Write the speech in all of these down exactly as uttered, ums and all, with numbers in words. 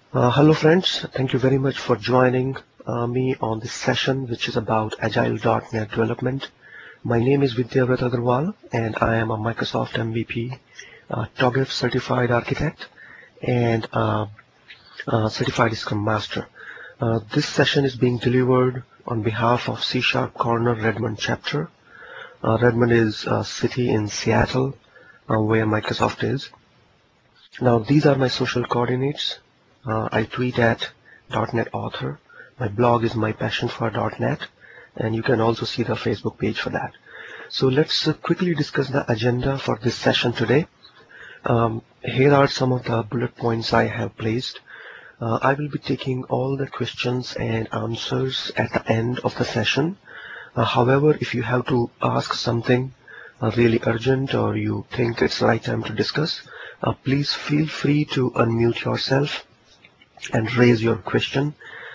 Uh, hello friends, thank you very much for joining uh, me on this session which is about Agile dot net development. My name is Vidyavrat Agarwal and I am a Microsoft M V P, uh, TOGAF certified architect and uh, uh, certified Scrum Master. Uh, this session is being delivered on behalf of C Sharp Corner Redmond chapter. Uh, Redmond is a city in Seattle uh, where Microsoft is. Now these are my social coordinates. Uh, I tweet at .NET Author. My blog is My Passion for .NET, and you can also see the Facebook page for that. So let's uh, quickly discuss the agenda for this session today. Um, here are some of the bullet points I have placed. Uh, I will be taking all the questions and answers at the end of the session. Uh, however, if you have to ask something uh, really urgent or you think it's the right time to discuss, uh, please feel free to unmute yourself and raise your question,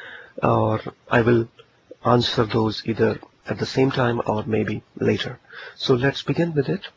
or I will answer those either at the same time or maybe later. So let's begin with it.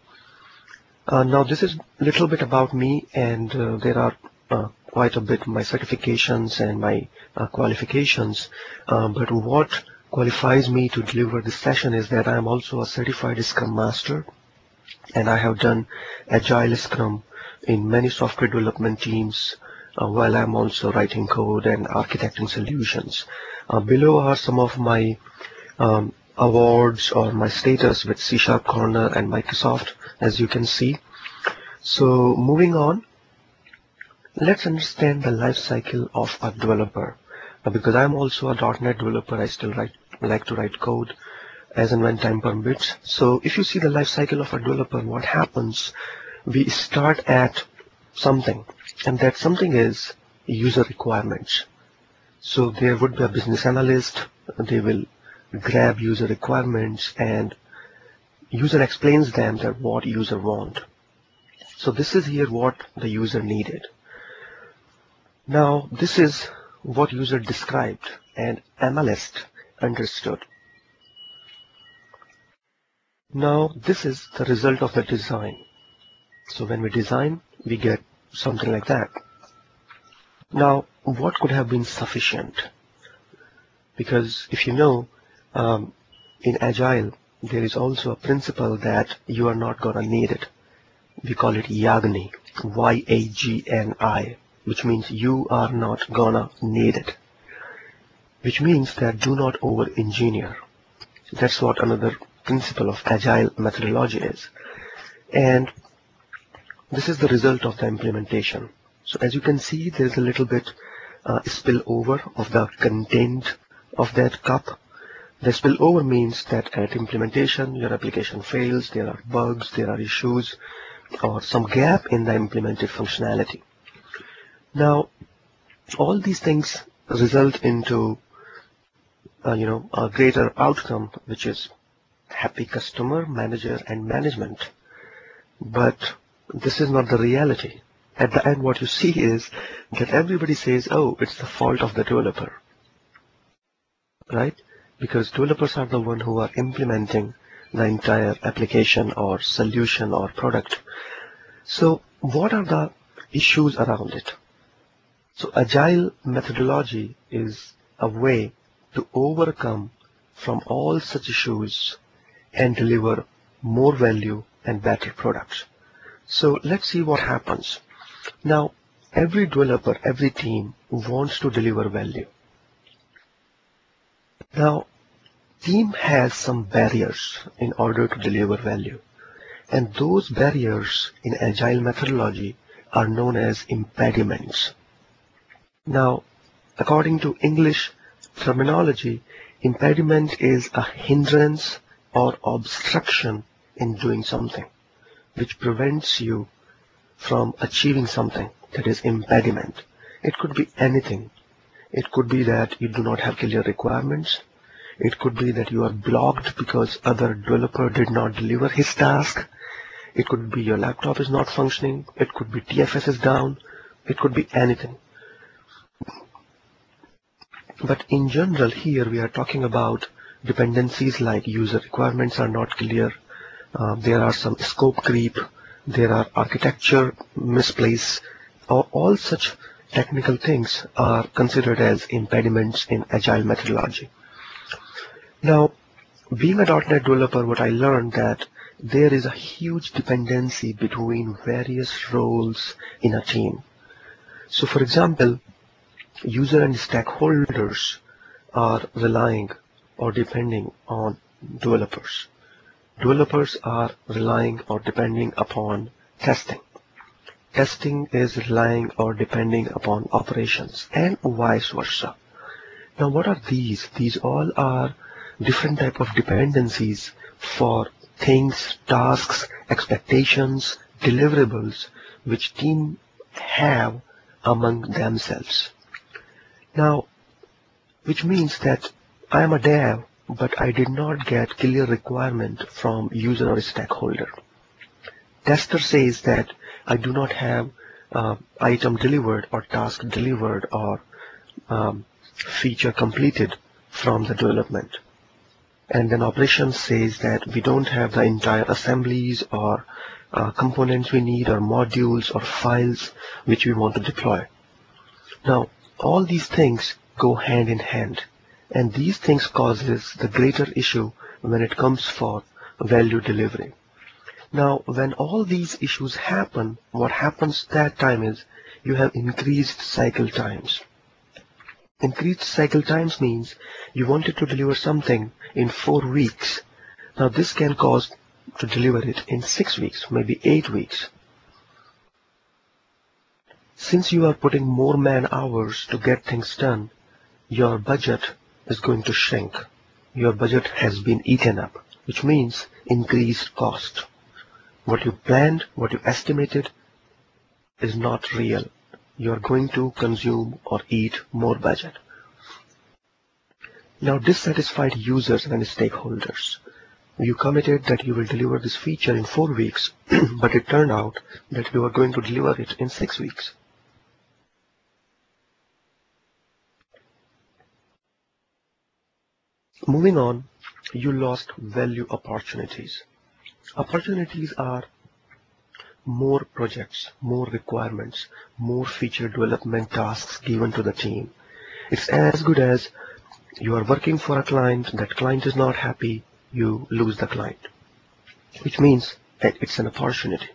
Uh, now this is a little bit about me, and uh, there are uh, quite a bit my certifications and my uh, qualifications, uh, but what qualifies me to deliver this session is that I am also a certified Scrum Master, and I have done Agile Scrum in many software development teams, Uh, while I'm also writing code and architecting solutions. Uh, below are some of my um, awards or my status with C Sharp Corner and Microsoft, as you can see. So moving on, let's understand the life cycle of a developer. Uh, because I'm also a .NET developer, I still write, like to write code as and when time permits. So if you see the life cycle of a developer, what happens? We start at something, and that something is user requirements. So there would be a business analyst, they will grab user requirements and user explains them that what user want. So this is here what the user needed. Now this is what user described and analyst understood. Now this is the result of the design. So when we design, we get something like that. Now, what could have been sufficient? Because if you know, um, in Agile, there is also a principle that you are not going to need it. We call it Yagni, Y A G N I, which means you are not going to need it. Which means that do not over-engineer. That's what another principle of Agile methodology is. And this is the result of the implementation. So as you can see, there's a little bit uh, spillover of the content of that cup. The spillover means that at implementation, your application fails, there are bugs, there are issues, or some gap in the implemented functionality. Now, all these things result into, uh, you know, a greater outcome, which is happy customer, manager, and management. But this is not the reality. At the end, what you see is that everybody says, oh, it's the fault of the developer, right? Because developers are the one who are implementing the entire application or solution or product. So what are the issues around it? So Agile methodology is a way to overcome from all such issues and deliver more value and better products. So let's see what happens. Now, every developer, every team wants to deliver value. Now, team has some barriers in order to deliver value. And those barriers in Agile methodology are known as impediments. Now, according to English terminology, impediment is a hindrance or obstruction in doing something, which prevents you from achieving something. That is impediment. It could be anything. It could be that you do not have clear requirements. It could be that you are blocked because other developer did not deliver his task. It could be your laptop is not functioning. It could be T F S is down. It could be anything. But in general, here we are talking about dependencies like user requirements are not clear. Uh, there are some scope creep. There are architecture misplace. Or all such technical things are considered as impediments in agile methodology. Now, being a .dot net developer, what I learned that there is a huge dependency between various roles in a team. So for example, user and stakeholders are relying or depending on developers. Developers are relying or depending upon testing. Testing is relying or depending upon operations, and vice versa. Now what are these? These all are different type of dependencies for things, tasks, expectations, deliverables which team have among themselves. Now, which means that I am a dev, but I did not get clear requirement from user or stakeholder. Tester says that I do not have uh, item delivered or task delivered or um, feature completed from the development. And then operations says that we don't have the entire assemblies or uh, components we need or modules or files which we want to deploy. Now, all these things go hand in hand, and these things causes the greater issue when it comes for value delivery. Now, when all these issues happen, what happens that time is you have increased cycle times. Increased cycle times means you wanted to deliver something in four weeks. Now this can cause to deliver it in six weeks, maybe eight weeks. Since you are putting more man hours to get things done, your budget is going to shrink. Your budget has been eaten up, which means increased cost. What you planned, what you estimated is not real. You are going to consume or eat more budget. Now, dissatisfied users and stakeholders. You committed that you will deliver this feature in four weeks, but it turned out that you are going to deliver it in six weeks. Moving on, you lost value opportunities. Opportunities are more projects, more requirements, more feature development tasks given to the team. It's as good as you are working for a client, that client is not happy, you lose the client, which means that it's an opportunity.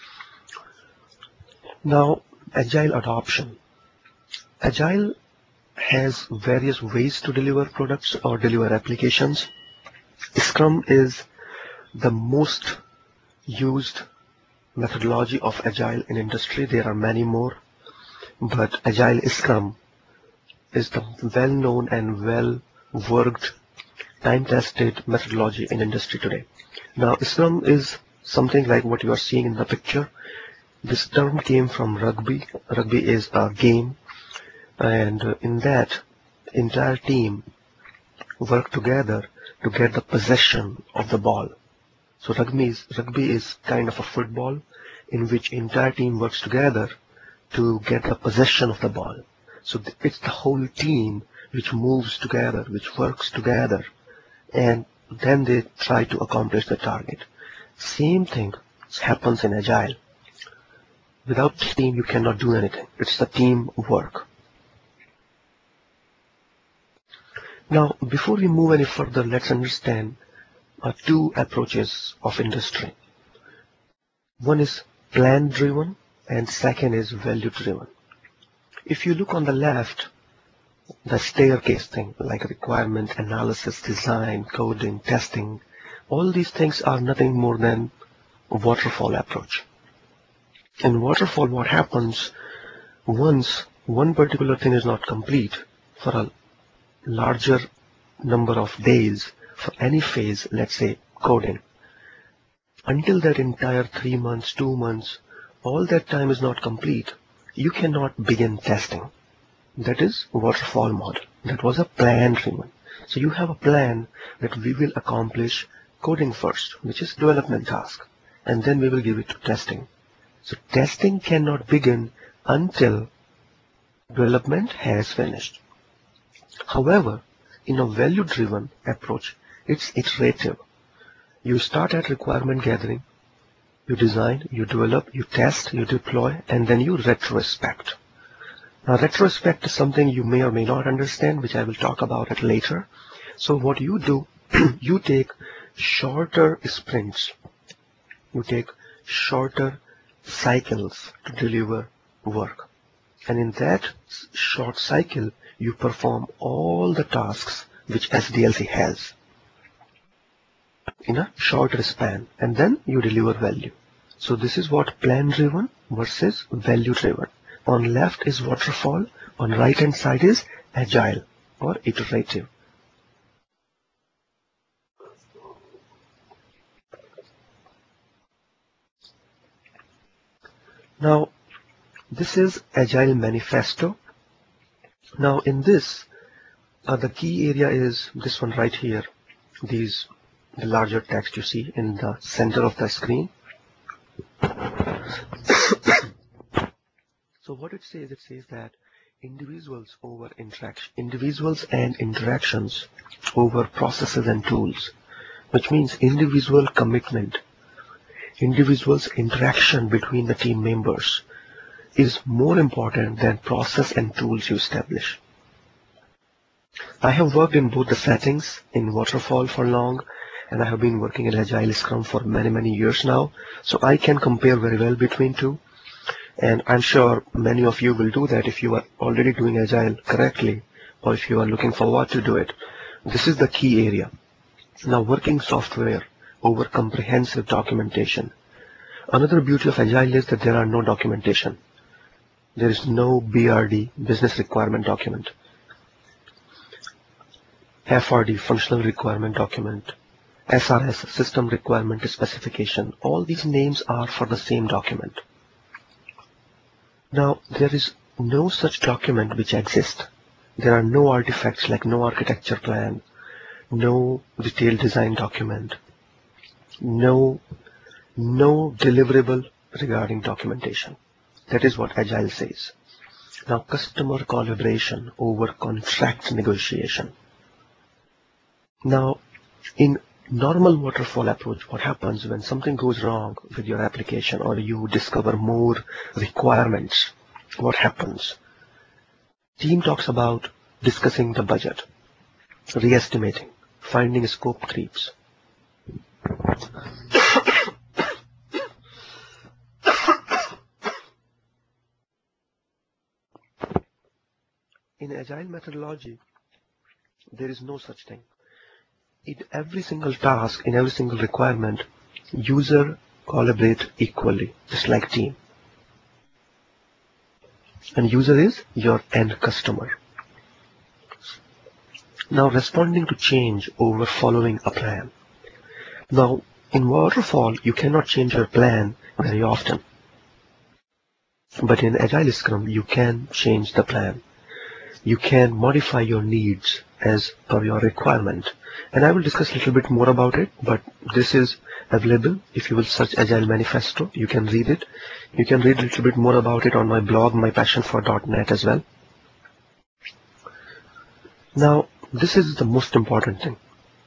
Now, Agile adoption. Agile has various ways to deliver products or deliver applications. Scrum is the most used methodology of Agile in industry. There are many more, but Agile Scrum is the well-known and well-worked, time-tested methodology in industry today. Now, Scrum is something like what you are seeing in the picture. This term came from rugby. Rugby is a game, and in that, entire team work together to get the possession of the ball. So rugby is, rugby is kind of a football in which entire team works together to get the possession of the ball. So it's the whole team which moves together, which works together, and then they try to accomplish the target. Same thing happens in Agile. Without team, you cannot do anything. It's the team work. Now, before we move any further, let's understand uh, two approaches of industry. One is plan-driven, and second is value-driven. If you look on the left, the staircase thing, like requirement analysis, design, coding, testing, all these things are nothing more than a waterfall approach. In waterfall, what happens once one particular thing is not complete for a larger number of days for any phase, let's say coding, until that entire three months, two months, all that time is not complete, you cannot begin testing. That is waterfall model. That was a plan driven. So you have a plan that we will accomplish coding first, which is development task, and then we will give it to testing. So testing cannot begin until development has finished. However, in a value-driven approach, it's iterative. You start at requirement gathering, you design, you develop, you test, you deploy, and then you retrospect. Now, retrospect is something you may or may not understand, which I will talk about it later. So what you do, you take shorter sprints, you take shorter cycles to deliver work. And in that short cycle, you perform all the tasks which S D L C has in a shorter span, and then you deliver value. So this is what plan driven versus value driven. On left is waterfall, on right hand side is agile or iterative. Now, this is Agile Manifesto. Now, in this, uh, the key area is this one right here. These, the larger text you see in the center of the screen. So what it says, it says that individuals over interaction, individuals and interactions over processes and tools, which means individual commitment, individuals' interaction between the team members is more important than process and tools you establish. I have worked in both the settings, in Waterfall for long, and I have been working in Agile Scrum for many, many years now, so I can compare very well between two. And I'm sure many of you will do that if you are already doing Agile correctly, or if you are looking forward to do it. This is the key area. Now, working software over comprehensive documentation. Another beauty of Agile is that there are no documentation. There is no B R D, business requirement document, F R D, functional requirement document, S R S, system requirement specification. All these names are for the same document. Now, there is no such document which exists. There are no artifacts like no architecture plan, no detailed design document, no, no deliverable regarding documentation. That is what Agile says. Now, customer collaboration over contract negotiation. Now, in normal waterfall approach, what happens when something goes wrong with your application or you discover more requirements? What happens? Team talks about discussing the budget, re-estimating, finding scope creeps. In Agile methodology, there is no such thing. In every single task, in every single requirement, user collaborate equally, just like team. And user is your end customer. Now, responding to change over following a plan. Now, in Waterfall, you cannot change your plan very often. But in Agile Scrum, you can change the plan. You can modify your needs as per your requirement. And I will discuss a little bit more about it, but this is available. If you will search Agile Manifesto, you can read it. You can read a little bit more about it on my blog, my passion for dot net as well. Now, this is the most important thing.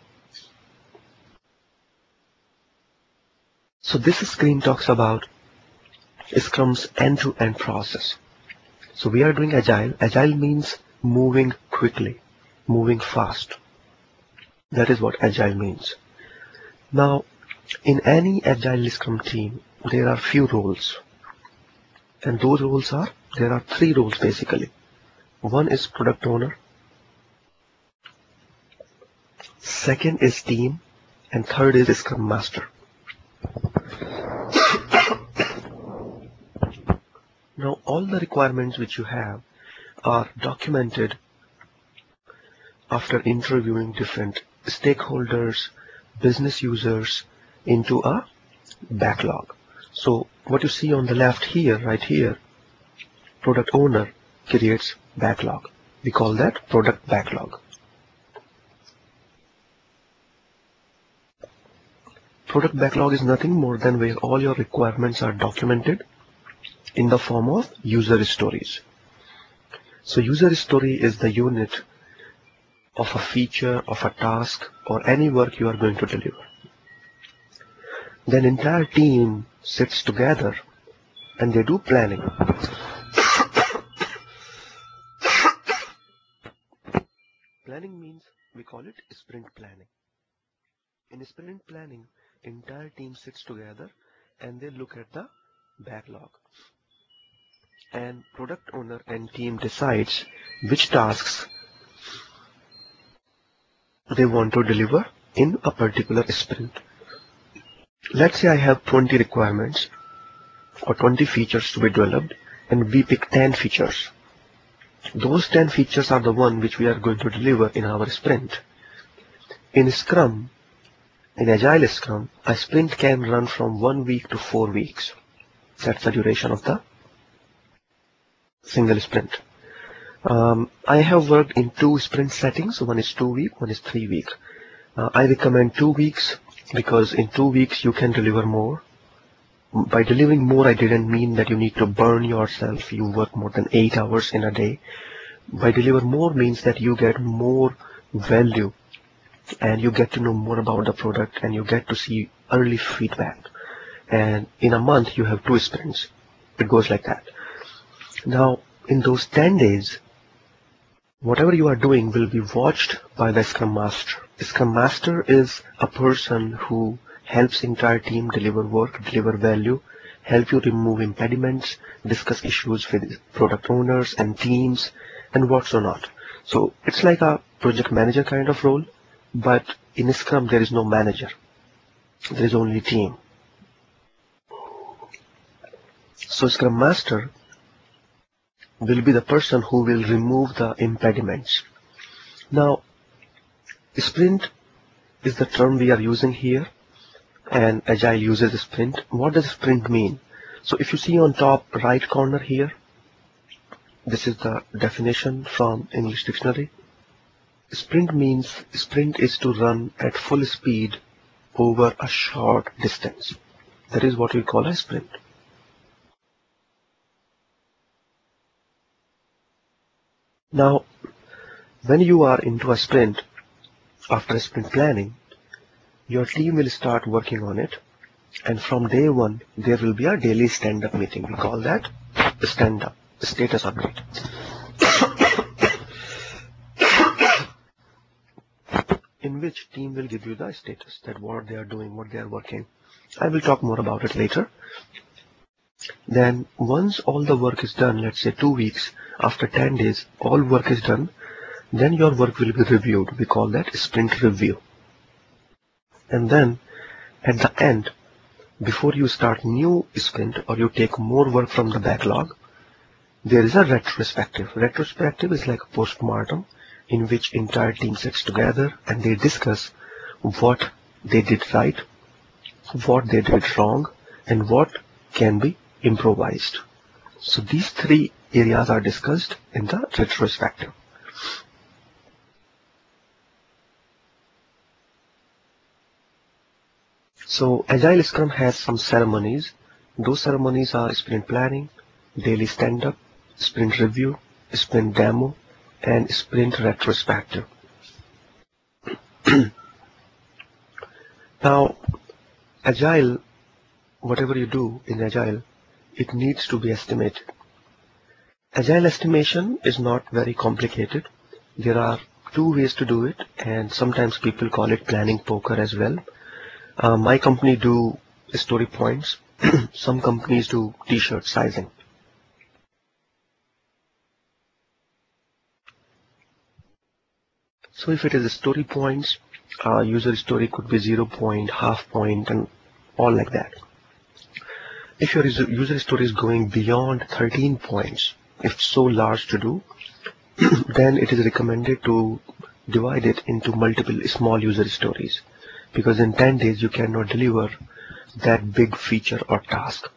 So this screen talks about Scrum's end-to-end process. So we are doing Agile. Agile means moving quickly, moving fast. That is what Agile means. Now, in any Agile Scrum team, there are few roles. And those roles are, there are three roles basically. One is product owner. Second is team. And third is Scrum Master. Now, all the requirements which you have are documented after interviewing different stakeholders, business users into a backlog. So what you see on the left here, right here, product owner creates backlog. We call that product backlog. Product backlog is nothing more than where all your requirements are documented in the form of user stories. So user story is the unit of a feature, of a task, or any work you are going to deliver. Then entire team sits together and they do planning. planning means we call it sprint planning. In sprint planning, entire team sits together and they look at the backlog. And product owner and team decides which tasks they want to deliver in a particular sprint. Let's say I have twenty requirements or twenty features to be developed, and we pick ten features. Those ten features are the one which we are going to deliver in our sprint. In Scrum, in Agile Scrum, a sprint can run from one week to four weeks. That's the duration of the single sprint. Um, I have worked in two sprint settings. One is two week, one is three week. Uh, I recommend two weeks because in two weeks you can deliver more. By delivering more, I didn't mean that you need to burn yourself. You work more than eight hours in a day. By deliver more means that you get more value and you get to know more about the product and you get to see early feedback. And in a month you have two sprints. It goes like that. Now in those ten days, whatever you are doing will be watched by the Scrum Master. The Scrum Master is a person who helps entire team deliver work, deliver value, help you remove impediments, discuss issues with product owners and teams, and what's or not. So it's like a project manager kind of role, but in Scrum there is no manager. There is only team. So Scrum Master will be the person who will remove the impediments. Now, sprint is the term we are using here, and Agile uses sprint. What does sprint mean? So if you see on top right corner here, this is the definition from English Dictionary. Sprint means sprint is to run at full speed over a short distance. That is what we call a sprint. Now, when you are into a sprint, after sprint planning, your team will start working on it, and from day one, there will be a daily stand-up meeting. We call that the stand-up, the status update. In which team will give you the status, that what they are doing, what they are working. I will talk more about it later. Then once all the work is done, let's say two weeks, after ten days, all work is done, then your work will be reviewed. We call that sprint review. And then at the end, before you start new sprint or you take more work from the backlog, there is a retrospective. Retrospective is like a postmortem in which entire team sits together and they discuss what they did right, what they did wrong, and what can be improvised. So these three areas are discussed in the retrospective. So Agile Scrum has some ceremonies. Those ceremonies are sprint planning, daily stand-up, sprint review, sprint demo, and sprint retrospective. Now, Agile, whatever you do in Agile, it needs to be estimated. Agile estimation is not very complicated. There are two ways to do it, and sometimes people call it planning poker as well. Uh, my company do story points. Some companies do t-shirt sizing. So if it is story points, uh, user story could be zero point, half point, and all like that. If your user story is going beyond thirteen points, if so large to do, then it is recommended to divide it into multiple small user stories. Because in ten days you cannot deliver that big feature or task.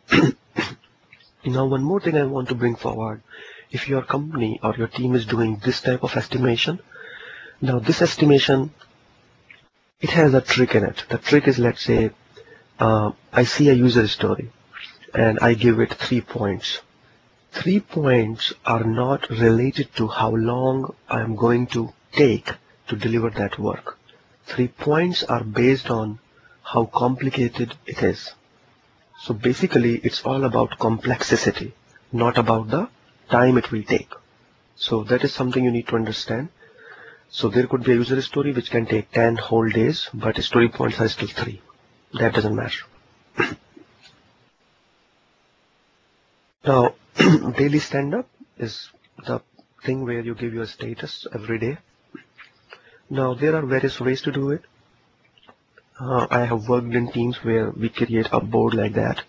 Now one more thing I want to bring forward. If your company or your team is doing this type of estimation, now this estimation, it has a trick in it. The trick is, let's say, uh, I see a user story and I give it three points. Three points are not related to how long I am going to take to deliver that work. Three points are based on how complicated it is. So basically it's all about complexity, not about the time it will take. So that is something you need to understand. So there could be a user story which can take ten whole days, but story points are still three. That doesn't matter. Now, daily stand-up is the thing where you give your status every day. Now, there are various ways to do it. Uh, I have worked in teams where we create a board like that.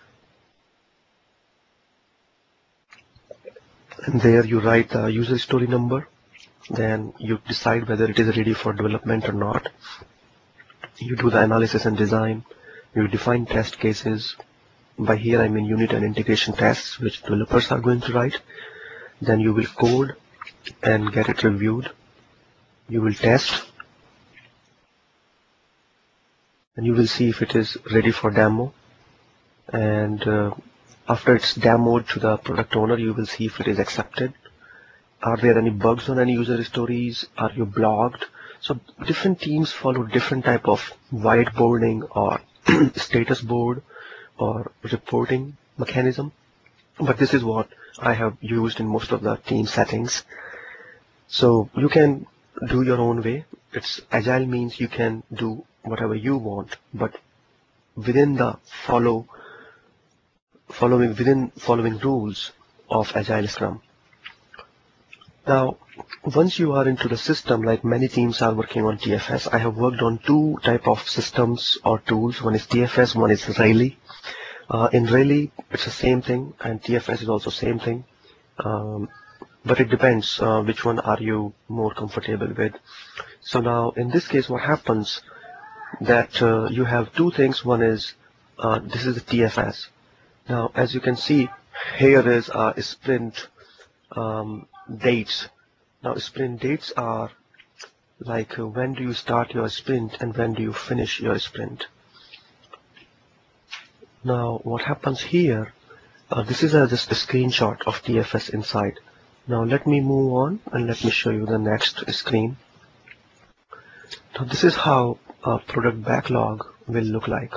And there you write the user story number. Then you decide whether it is ready for development or not. You do the analysis and design. You define test cases. By here I mean unit and integration tests which developers are going to write. Then you will code and get it reviewed. You will test. And you will see if it is ready for demo. And uh, after it's demoed to the product owner, you will see if it is accepted. Are there any bugs on any user stories? Are you blocked? So different teams follow different type of whiteboarding or status board or reporting mechanism. But this is what I have used in most of the team settings. So you can do your own way. It's agile means you can do whatever you want, but within the follow following within following rules of Agile Scrum. Now, once you are into the system, like many teams are working on T F S, I have worked on two type of systems or tools. One is T F S, one is Rally. Uh, in Rally, it's the same thing, and T F S is also same thing. Um, but it depends uh, which one are you more comfortable with. So now, in this case, what happens that uh, you have two things. One is uh, this is the T F S. Now, as you can see, here is a sprint um, dates. Now, sprint dates are like uh, when do you start your sprint and when do you finish your sprint. Now, what happens here, uh, this is a, just a screenshot of T F S inside. Now, let me move on and let me show you the next screen. Now, this is how a product backlog will look like.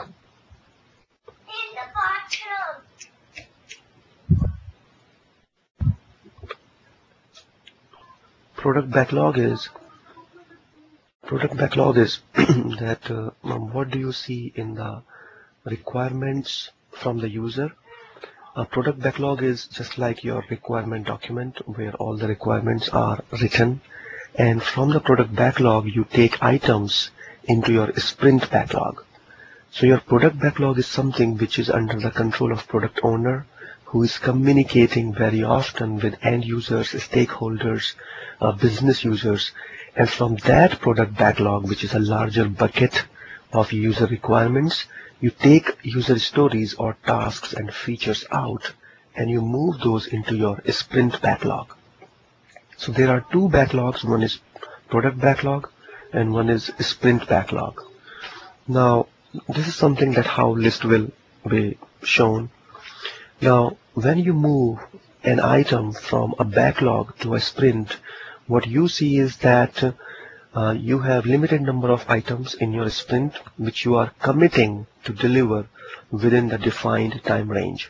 Product backlog is product backlog is that uh, um, what do you see in the requirements from the user. A product backlog is just like your requirement document where all the requirements are written, and from the product backlog you take items into your sprint backlog. So your product backlog is something which is under the control of product owner, who is communicating very often with end users, stakeholders, uh, business users, and from that product backlog, which is a larger bucket of user requirements, you take user stories or tasks and features out and you move those into your sprint backlog. So there are two backlogs, one is product backlog and one is sprint backlog. Now this is something that how list will be shown. Now when you move an item from a backlog to a sprint, what you see is that uh, you have limited number of items in your sprint which you are committing to deliver within the defined time range.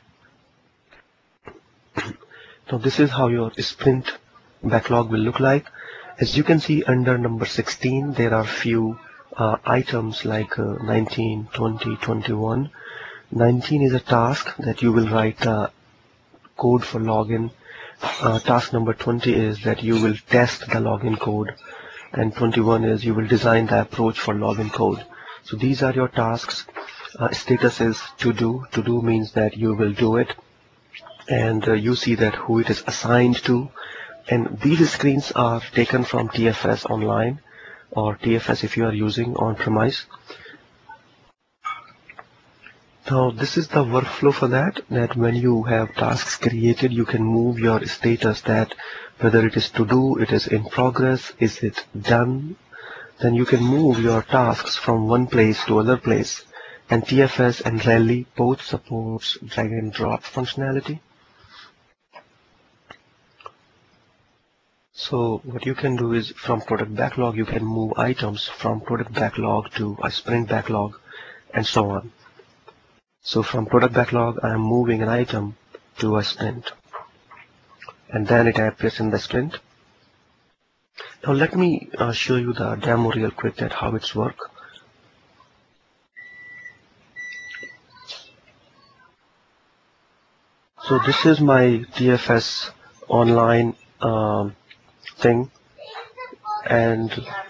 Now this is how your sprint backlog will look like. As you can see under number sixteen, there are few uh, items like uh, nineteen, twenty, twenty-one. nineteen is a task that you will write uh, code for login. Uh, task number twenty is that you will test the login code, and twenty-one is you will design the approach for login code. So these are your tasks. Uh, status is to do. To do means that you will do it, and uh, you see that who it is assigned to. And these screens are taken from T F S online or T F S if you are using on-premise. Now this is the workflow for that, that when you have tasks created, you can move your status, that whether it is to do, it is in progress, is it done, then you can move your tasks from one place to other place. And T F S and Rally both supports drag and drop functionality. So what you can do is from product backlog, you can move items from product backlog to a sprint backlog and so on. So from product backlog, I am moving an item to a sprint, and then it appears in the sprint. Now let me uh, show you the demo real quick that how it's work. So this is my T F S online um, thing, and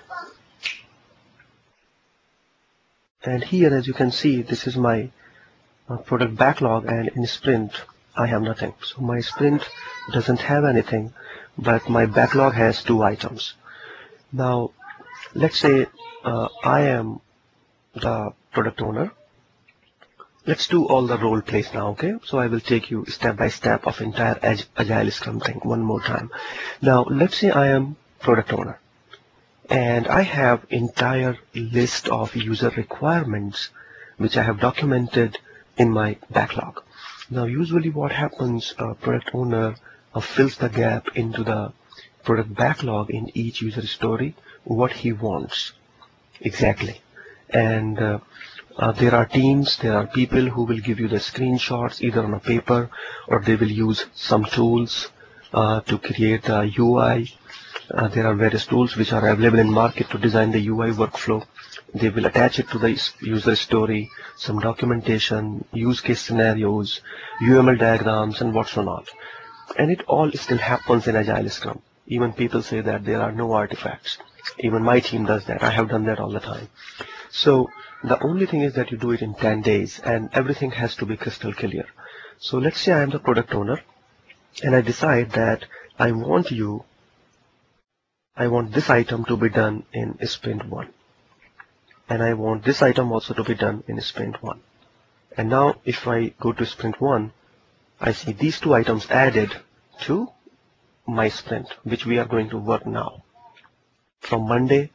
and here, as you can see, this is my uh, product backlog, and in sprint I have nothing. So my sprint doesn't have anything, but my backlog has two items. Now let's say uh, I am the product owner. Let's do all the role plays now, okay? So I will take you step by step of entire Agile Scrum thing one more time. Now let's say I am product owner, and I have entire list of user requirements which I have documented in my backlog. Now usually what happens, a product owner uh, fills the gap into the product backlog in each user story what he wants exactly. And uh, uh, there are teams, there are people who will give you the screenshots either on a paper, or they will use some tools uh, to create the U I. Uh, there are various tools which are available in market to design the U I workflow. They will attach it to the user story, some documentation, use case scenarios, U M L diagrams, and what's not. And it all still happens in Agile Scrum. Even people say that there are no artifacts. Even my team does that. I have done that all the time. So the only thing is that you do it in ten days, and everything has to be crystal clear. So let's say I am the product owner, and I decide that I want you, I want this item to be done in sprint one. And I want this item also to be done in sprint one. And now if I go to sprint one, I see these two items added to my sprint, which we are going to work now from Monday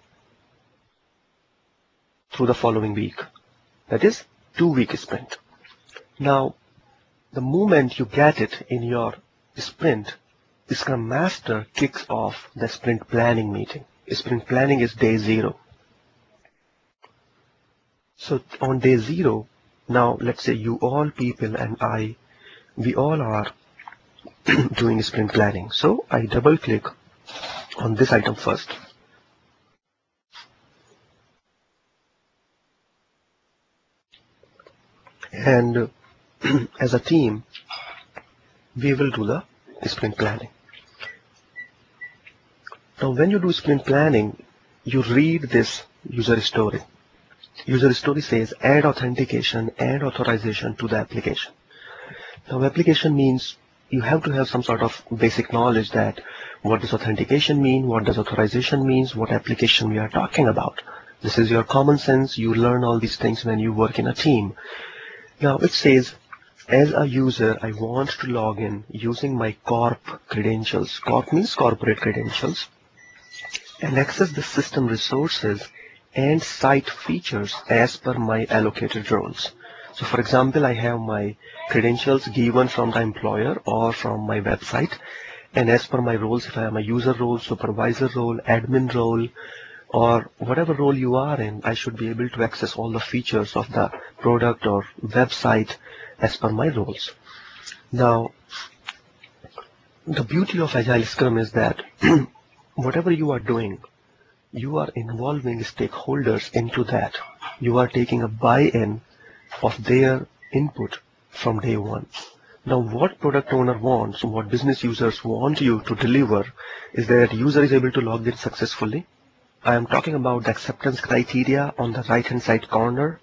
through the following week. That is two week sprint. Now the moment you get it in your sprint, the Scrum Master kicks off the sprint planning meeting. Sprint planning is day zero. So on day zero, now let's say you all people and I, we all are doing sprint planning. So I double click on this item first. And as a team, we will do the sprint planning. Now when you do sprint planning, you read this user story. User story says add authentication and authorization to the application. Now application means you have to have some sort of basic knowledge that what does authentication mean, what does authorization means, what application we are talking about. This is your common sense. You learn all these things when you work in a team. Now it says, as a user, I want to log in using my corp credentials. Corp means corporate credentials, and access the system resources and site features as per my allocated roles. So for example, I have my credentials given from the employer or from my website, and as per my roles, if I am a user role, supervisor role, admin role, or whatever role you are in, I should be able to access all the features of the product or website as per my roles. Now, the beauty of Agile Scrum is that whatever you are doing, you are involving stakeholders into that. You are taking a buy-in of their input from day one. Now, what product owner wants, what business users want you to deliver is that user is able to log in successfully. I am talking about the acceptance criteria on the right hand side corner.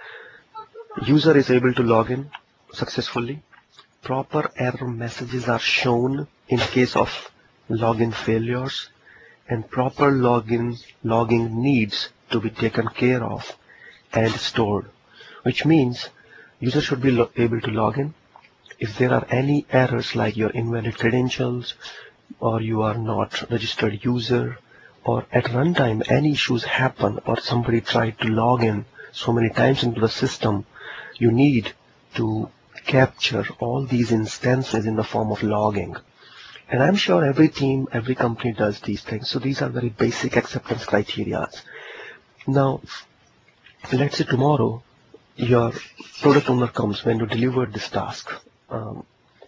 User is able to log in successfully. Proper error messages are shown in case of login failures, and proper login logging needs to be taken care of and stored, which means user should be able to log in. If there are any errors like your invalid credentials, or you are not registered user, or at runtime any issues happen, or somebody tried to log in so many times into the system, you need to capture all these instances in the form of logging. And I'm sure every team, every company does these things. So these are very basic acceptance criteria. Now, let's say tomorrow your product owner comes when you deliver this task. Um,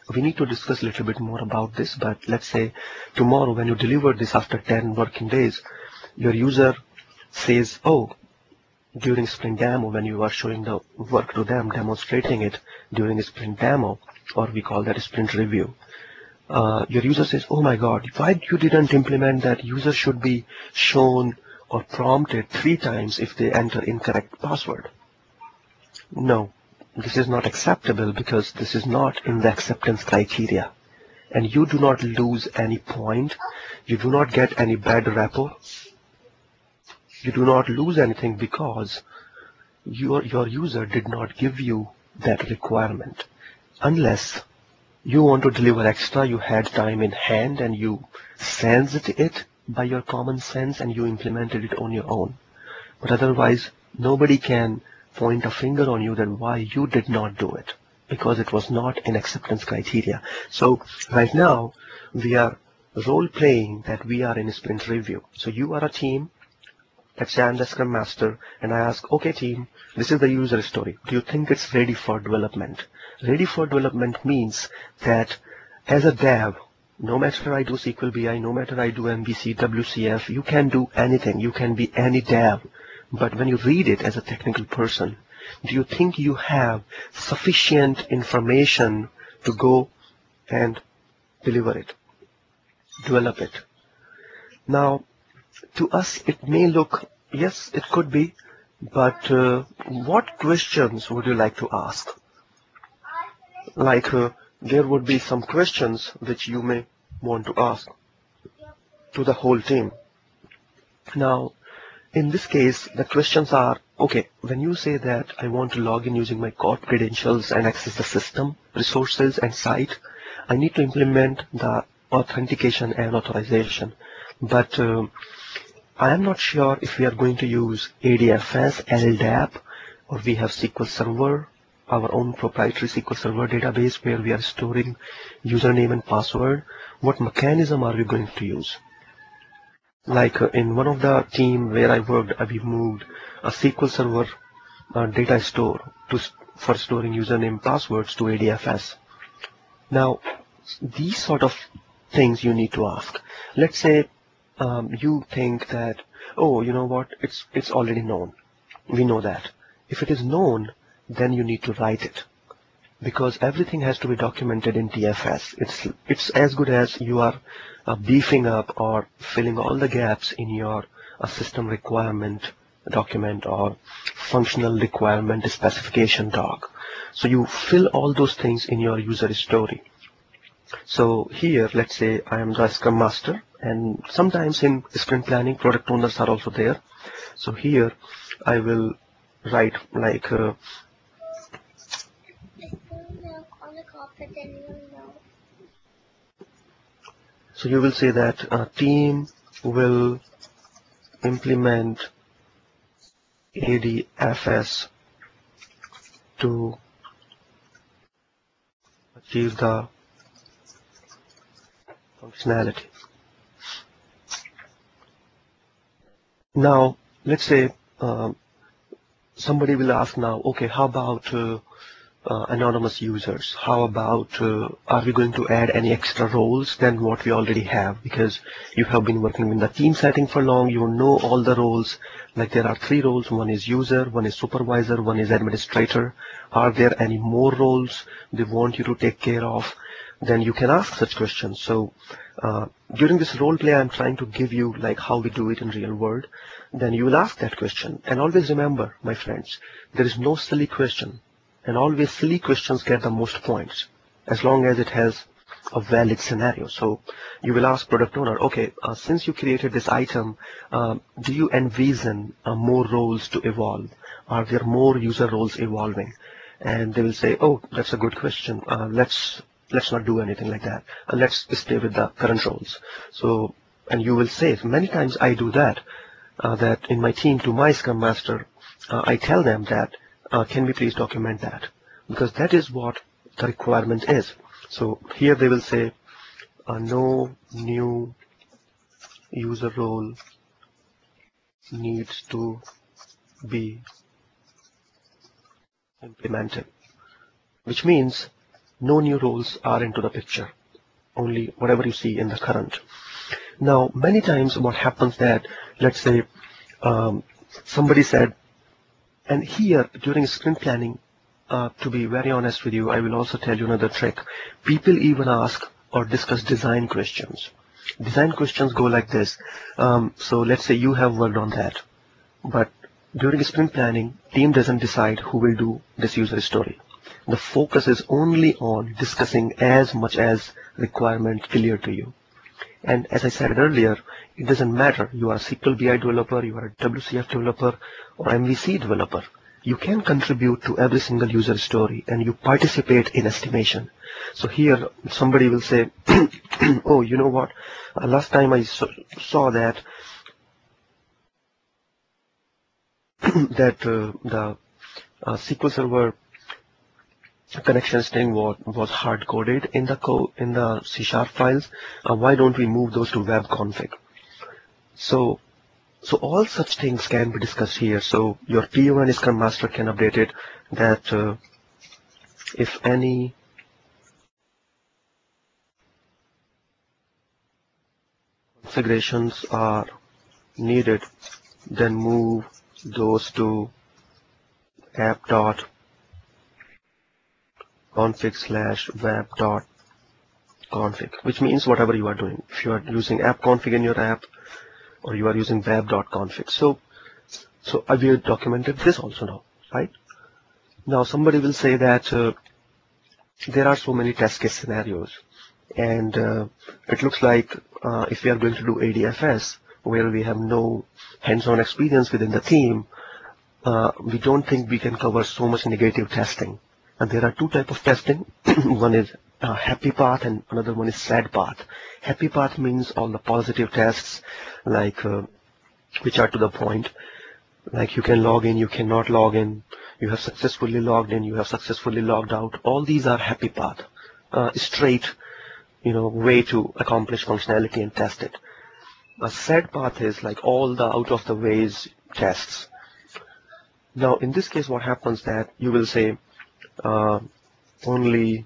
we need to discuss a little bit more about this, but let's say tomorrow when you deliver this after ten working days, your user says, oh, during sprint demo, when you are showing the work to them, demonstrating it during a sprint demo, or we call that a sprint review, uh, your user says, oh my God, why you didn't implement that? User should be shown or prompted three times if they enter incorrect password. No, this is not acceptable because this is not in the acceptance criteria. And you do not lose any point. You do not get any bad repo. You do not lose anything because your, your user did not give you that requirement. Unless you want to deliver extra, you had time in hand and you sensed it by your common sense and you implemented it on your own. But otherwise, nobody can point a finger on you that why you did not do it, because it was not in acceptance criteria. So right now, we are role-playing that we are in a sprint review. So you are a team. Let's say I'm the Scrum Master, and I ask, okay team, this is the user story. Do you think it's ready for development? Ready for development means that as a dev, no matter I do S Q L B I, no matter I do M V C, W C F, you can do anything. You can be any dev. But when you read it as a technical person, do you think you have sufficient information to go and deliver it, develop it? Now, to us, it may look, yes, it could be, but uh, what questions would you like to ask? Like, uh, there would be some questions which you may want to ask to the whole team. Now, in this case, the questions are, okay, when you say that I want to log in using my core credentials and access the system, resources, and site, I need to implement the authentication and authorization. But uh, I am not sure if we are going to use A D F S, L D A P, or we have S Q L Server, our own proprietary S Q L Server database where we are storing username and password. What mechanism are we going to use? Like uh, in one of the team where I worked, uh, we moved a S Q L Server uh, data store to, for storing username passwords to A D F S. Now, these sort of things you need to ask. Let's say um, you think that, oh, you know what, it's, it's already known. We know that. If it is known, then you need to write it, because everything has to be documented in T F S. It's, it's as good as you are uh, beefing up or filling all the gaps in your uh, system requirement document or functional requirement specification doc. So you fill all those things in your user story. So here, let's say I am the Scrum Master, and sometimes in sprint planning, product owners are also there. So here I will write like uh, so you will say that a team will implement A D F S to achieve the functionality. Now, let's say um, somebody will ask now, okay, how about uh, uh, anonymous users? How about, uh, are we going to add any extra roles than what we already have? Because you have been working in the team setting for long, you know all the roles. Like there are three roles, one is user, one is supervisor, one is administrator. Are there any more roles they want you to take care of? Then you can ask such questions. So uh, during this role play, I'm trying to give you like how we do it in real world. Then you will ask that question. And always remember, my friends, there is no silly question. And always silly questions get the most points as long as it has a valid scenario. So you will ask product owner, okay, uh, since you created this item, uh, do you envision uh, more roles to evolve? Are there more user roles evolving? And they will say, oh, that's a good question. Uh, let's let's not do anything like that. Uh, let's stay with the current roles. So, and you will say, many times I do that, uh, that in my team to my Scrum Master, uh, I tell them that, uh, can we please document that? Because that is what the requirement is. So here they will say, uh, no new user role needs to be implemented, which means No new roles are into the picture, only whatever you see in the current. Now, many times what happens that, let's say, um, somebody said, and here during sprint planning, uh, to be very honest with you, I will also tell you another trick. People even ask or discuss design questions. Design questions go like this. Um, so let's say you have worked on that, but during sprint planning, team doesn't decide who will do this user story. The focus is only on discussing as much as requirement clear to you. And as I said earlier, it doesn't matter. You are a S Q L B I developer, you are a W C F developer, or M V C developer. You can contribute to every single user story and you participate in estimation. So here somebody will say, oh, you know what? Uh, last time I saw, saw that that uh, the uh, S Q L Server connection string was, was hard coded in the code in the C sharp files. Uh, why don't we move those to web config? So, so all such things can be discussed here. So your P O and Scrum Master can update it that uh, if any configurations are needed, then move those to app dot config slash web dot config, which means whatever you are doing. If you are using app config in your app, or you are using web dot config. So, so I will documented this also now, right? Now somebody will say that uh, there are so many test case scenarios, and uh, it looks like uh, if we are going to do A D F S, where we have no hands-on experience within the team, uh, we don't think we can cover so much negative testing. And there are two types of testing. One is uh, happy path and another one is sad path. Happy path means all the positive tests, like uh, which are to the point, like you can log in, you cannot log in, you have successfully logged in, you have successfully logged out. All these are happy path, uh, straight, you know, way to accomplish functionality and test it. A sad path is like all the out of the ways tests. Now in this case, what happens that you will say uh, only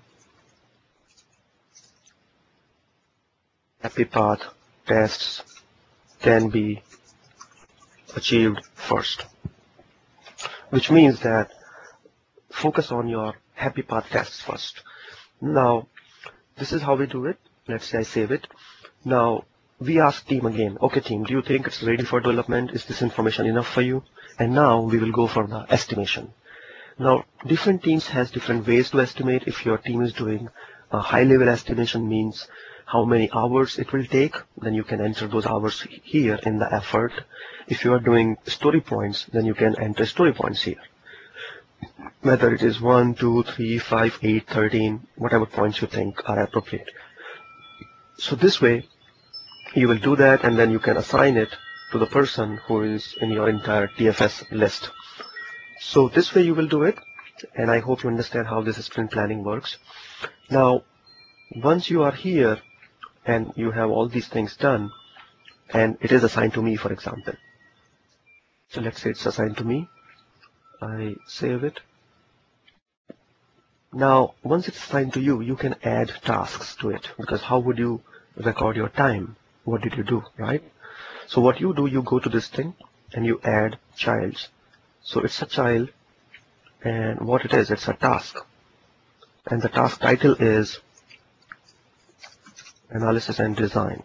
happy path tests can be achieved first, which means that focus on your happy path tests first. Now, this is how we do it. Let's say I save it. Now, we ask team again, okay team, do you think it's ready for development? Is this information enough for you? And now we will go for the estimation. Now, different teams has different ways to estimate. If your team is doing a high level estimation, means how many hours it will take, then you can enter those hours here in the effort. If you are doing story points, then you can enter story points here. Whether it is one, two, three, five, eight, thirteen, whatever points you think are appropriate. So this way, you will do that and then you can assign it to the person who is in your entire T F S list. So this way you will do it, and I hope you understand how this sprint planning works. Now, once you are here and you have all these things done, and it is assigned to me, for example. So let's say it's assigned to me. I save it. Now, once it's assigned to you, you can add tasks to it, because how would you record your time? What did you do, right? So what you do, you go to this thing and you add childs. So it's a child, and what it is, it's a task. And the task title is analysis and design.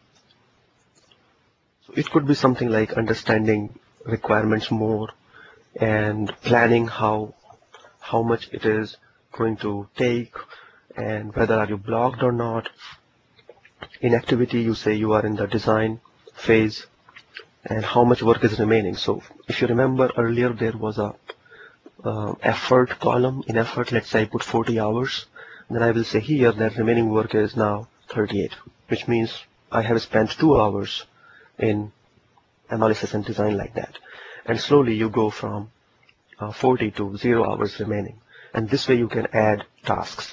So it could be something like understanding requirements more and planning how how much it is going to take and whether are you blocked or not. In activity, you say you are in the design phase and how much work is remaining. So if you remember earlier, there was a uh, effort column. In effort, let's say I put forty hours. Then I will say here that remaining work is now thirty-eight, which means I have spent two hours in analysis and design like that. And slowly you go from uh, forty to zero hours remaining. And this way you can add tasks.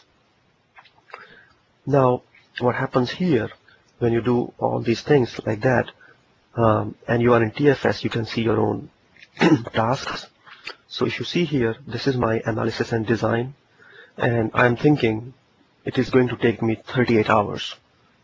Now, what happens here when you do all these things like that, um, and you are in T F S, you can see your own tasks. So if you see here, this is my analysis and design, and I'm thinking it is going to take me thirty-eight hours.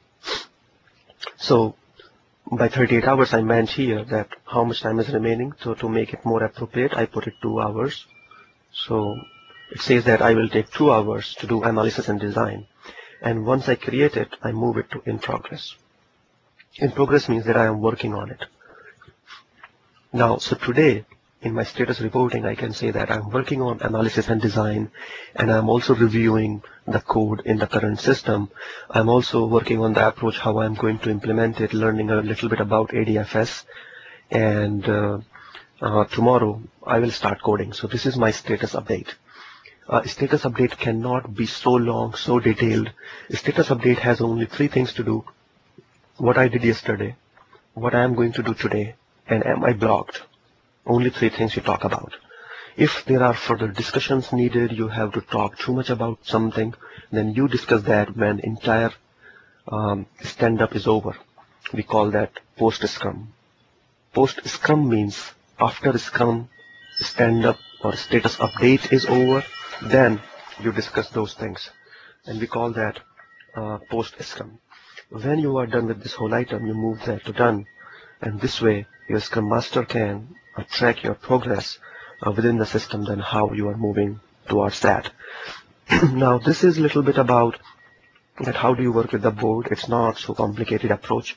So by thirty-eight hours, I meant here that how much time is remaining. So to make it more appropriate, I put it two hours. So it says that I will take two hours to do analysis and design. And once I create it, I move it to in progress. In progress means that I am working on it. Now, so today, in my status reporting, I can say that I'm working on analysis and design, and I'm also reviewing the code in the current system. I'm also working on the approach, how I'm going to implement it, learning a little bit about A D F S, and uh, uh, tomorrow I will start coding. So this is my status update. Uh, status update cannot be so long, so detailed. A status update has only three things to do: what I did yesterday, what I am going to do today, and am I blocked? Only three things you talk about. If there are further discussions needed, you have to talk too much about something, then you discuss that when entire um, stand-up is over. We call that post-scrum. Post-scrum means after scrum stand-up or status update is over, then you discuss those things. And we call that uh, post-scrum. When you are done with this whole item, you move that to done. And this way, your Scrum Master can uh, track your progress uh, within the system, then how you are moving towards that. Now, this is a little bit about that how do you work with the board. It's not so complicated approach.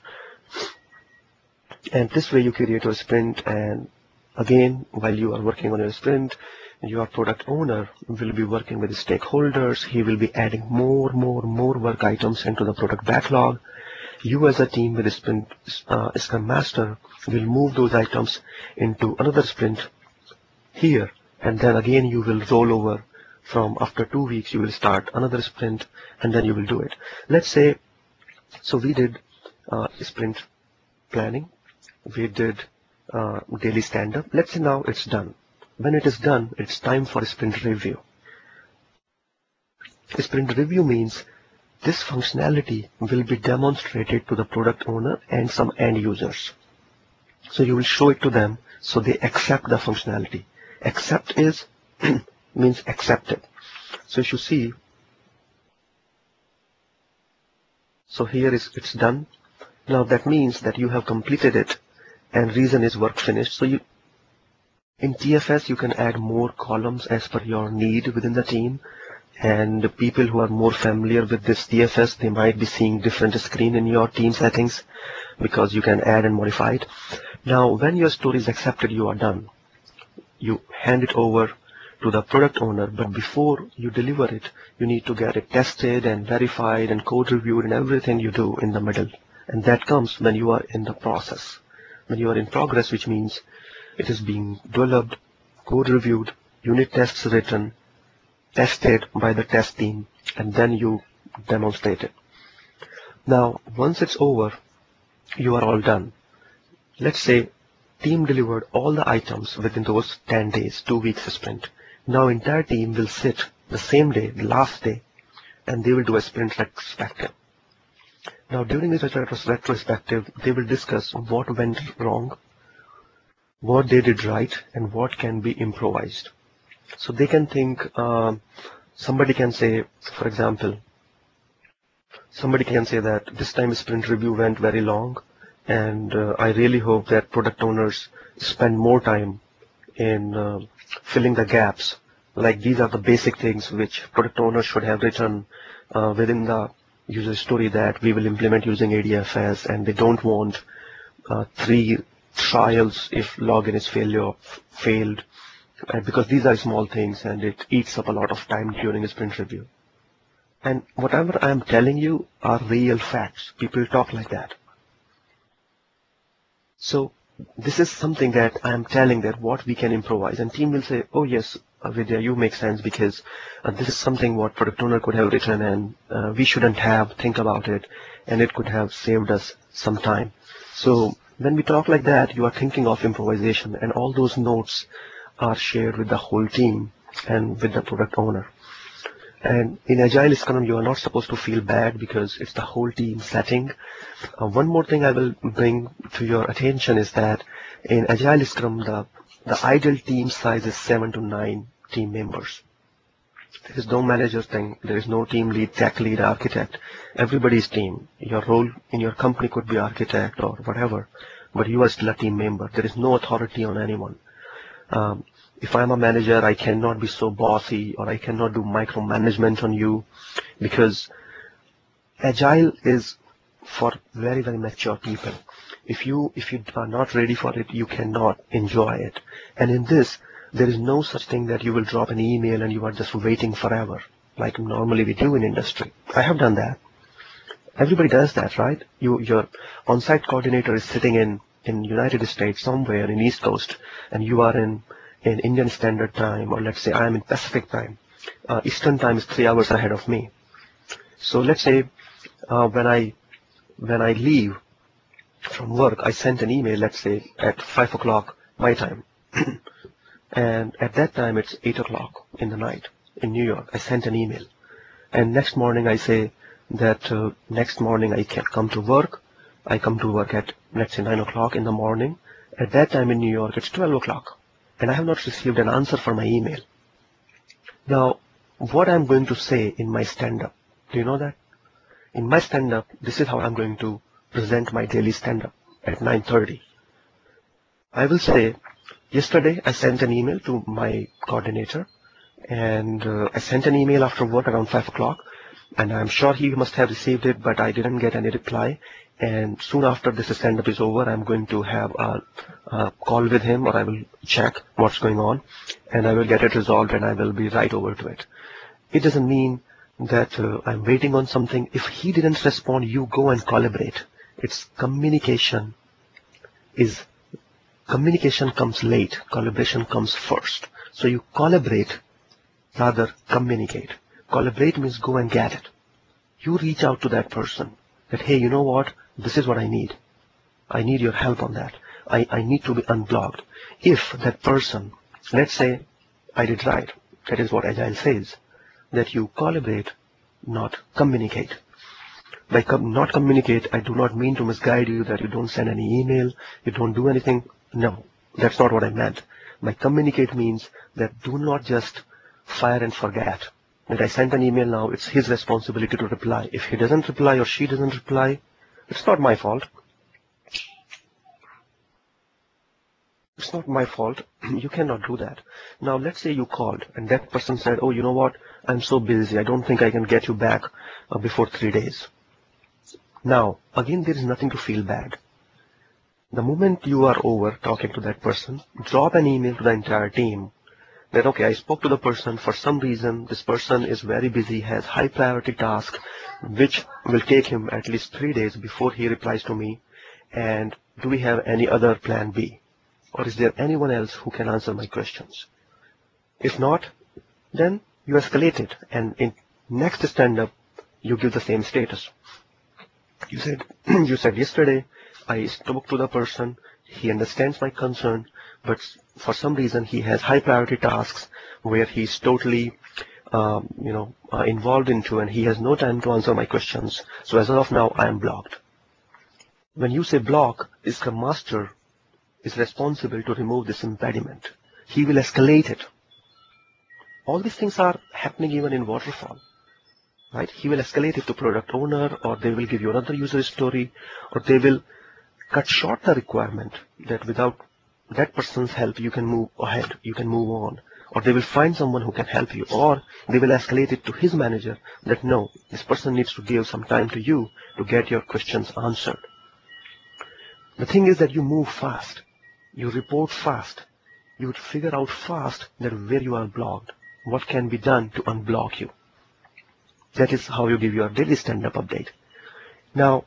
And this way you create your sprint, and again, while you are working on your sprint, your product owner will be working with the stakeholders. He will be adding more, more, more work items into the product backlog. You as a team with a sprint uh, Scrum Master will move those items into another sprint here, and then again you will roll over from after two weeks you will start another sprint, and then you will do it. Let's say, so we did uh, sprint planning, we did uh, daily stand-up. Let's say now it's done. When it is done, it's time for a sprint review. A sprint review means this functionality will be demonstrated to the product owner and some end users. So you will show it to them so they accept the functionality. Accept is means accepted. So if you see, so here is it's done. Now that means that you have completed it, and reason is work finished. So you in T F S you can add more columns as per your need within the team. And the people who are more familiar with this T F S, they might be seeing different screen in your team settings because you can add and modify it. Now, when your story is accepted, you are done. You hand it over to the product owner, but before you deliver it, you need to get it tested and verified and code reviewed and everything you do in the middle. And that comes when you are in the process. When you are in progress, which means it is being developed, code reviewed, unit tests written, tested by the test team, and then you demonstrate it. Now, once it's over, you are all done. Let's say team delivered all the items within those ten days, two weeks sprint. Now entire team will sit the same day, the last day, and they will do a sprint retrospective. Now during this retrospective, they will discuss what went wrong, what they did right, and what can be improvised. So they can think, uh, somebody can say, for example, somebody can say that this time sprint review went very long, and uh, I really hope that product owners spend more time in uh, filling the gaps. Like these are the basic things which product owners should have written uh, within the user story that we will implement using A D F S, and they don't want uh, three trials if login is failure failed. And because these are small things and it eats up a lot of time during a sprint review. And whatever I am telling you are real facts. People talk like that. So this is something that I am telling that what we can improvise, and team will say, oh yes, Vidya, you make sense, because uh, this is something what product owner could have written, and uh, we shouldn't have think about it, and it could have saved us some time. So when we talk like that, you are thinking of improvisation, and all those notes are shared with the whole team and with the product owner. And in Agile Scrum, you are not supposed to feel bad because it's the whole team setting. Uh, one more thing I will bring to your attention is that in Agile Scrum, the, the ideal team size is seven to nine team members. There is no manager thing. There is no team lead, tech lead, architect. Everybody's team. Your role in your company could be architect or whatever, but you are still a team member. There is no authority on anyone. Um, if I'm a manager, I cannot be so bossy, or I cannot do micromanagement on you, because Agile is for very, very mature people. If you, if you are not ready for it, you cannot enjoy it. And in this, there is no such thing that you will drop an email and you are just waiting forever, like normally we do in industry. I have done that. Everybody does that, right? You, your on-site coordinator is sitting in, in United States somewhere in East Coast, and you are in, in Indian Standard Time, or let's say I am in Pacific Time. Uh, Eastern Time is three hours ahead of me. So let's say uh, when I when I leave from work, I sent an email, let's say at five o'clock my time. And at that time, it's eight o'clock in the night in New York. I sent an email. And next morning, I say that uh, next morning I can come to work. I come to work at, let's say, nine o'clock in the morning. At that time in New York, it's twelve o'clock. And I have not received an answer for my email. Now, what I'm going to say in my stand-up, do you know that? In my stand-up, this is how I'm going to present my daily stand-up at nine thirty. I will say, yesterday, I sent an email to my coordinator, and uh, I sent an email after work around five o'clock, and I'm sure he must have received it, but I didn't get any reply. And soon after this stand-up is over, I'm going to have a, a call with him, or I will check what's going on, and I will get it resolved, and I will be right over to it. It doesn't mean that uh, I'm waiting on something. If he didn't respond, you go and collaborate. It's communication is Communication comes late, collaboration comes first. So you collaborate, rather communicate. Collaborate means go and get it. You reach out to that person that, hey, you know what, this is what I need. I need your help on that. I, I need to be unblocked. If that person, let's say I did right, that is what Agile says, that you collaborate, not communicate. By com not communicate, I do not mean to misguide you that you don't send any email, you don't do anything. No, that's not what I meant. By communicate means that do not just fire and forget. That I sent an email now, it's his responsibility to reply. If he doesn't reply or she doesn't reply, it's not my fault. It's not my fault. You cannot do that. Now, let's say you called and that person said, oh, you know what? I'm so busy. I don't think I can get you back uh, before three days. Now, again, there is nothing to feel bad. The moment you are over talking to that person, drop an email to the entire team that, okay, I spoke to the person. For some reason, this person is very busy, has high priority task, which will take him at least three days before he replies to me. And do we have any other plan B? Or is there anyone else who can answer my questions? If not, then you escalate it. And in next stand-up, you give the same status. You said, you said yesterday, I spoke to the person, he understands my concern, but for some reason he has high priority tasks where he's totally, um, you know, uh, involved into, and he has no time to answer my questions. So as of now, I am blocked. When you say block, the Scrum Master is responsible to remove this impediment. He will escalate it. All these things are happening even in waterfall. Right? He will escalate it to product owner, or they will give you another user story, or they will cut short the requirement that without that person's help you can move ahead, you can move on, or they will find someone who can help you, or they will escalate it to his manager that no, this person needs to give some time to you to get your questions answered. The thing is that you move fast, you report fast, you would figure out fast that where you are blocked, what can be done to unblock you. That is how you give your daily stand-up update. Now,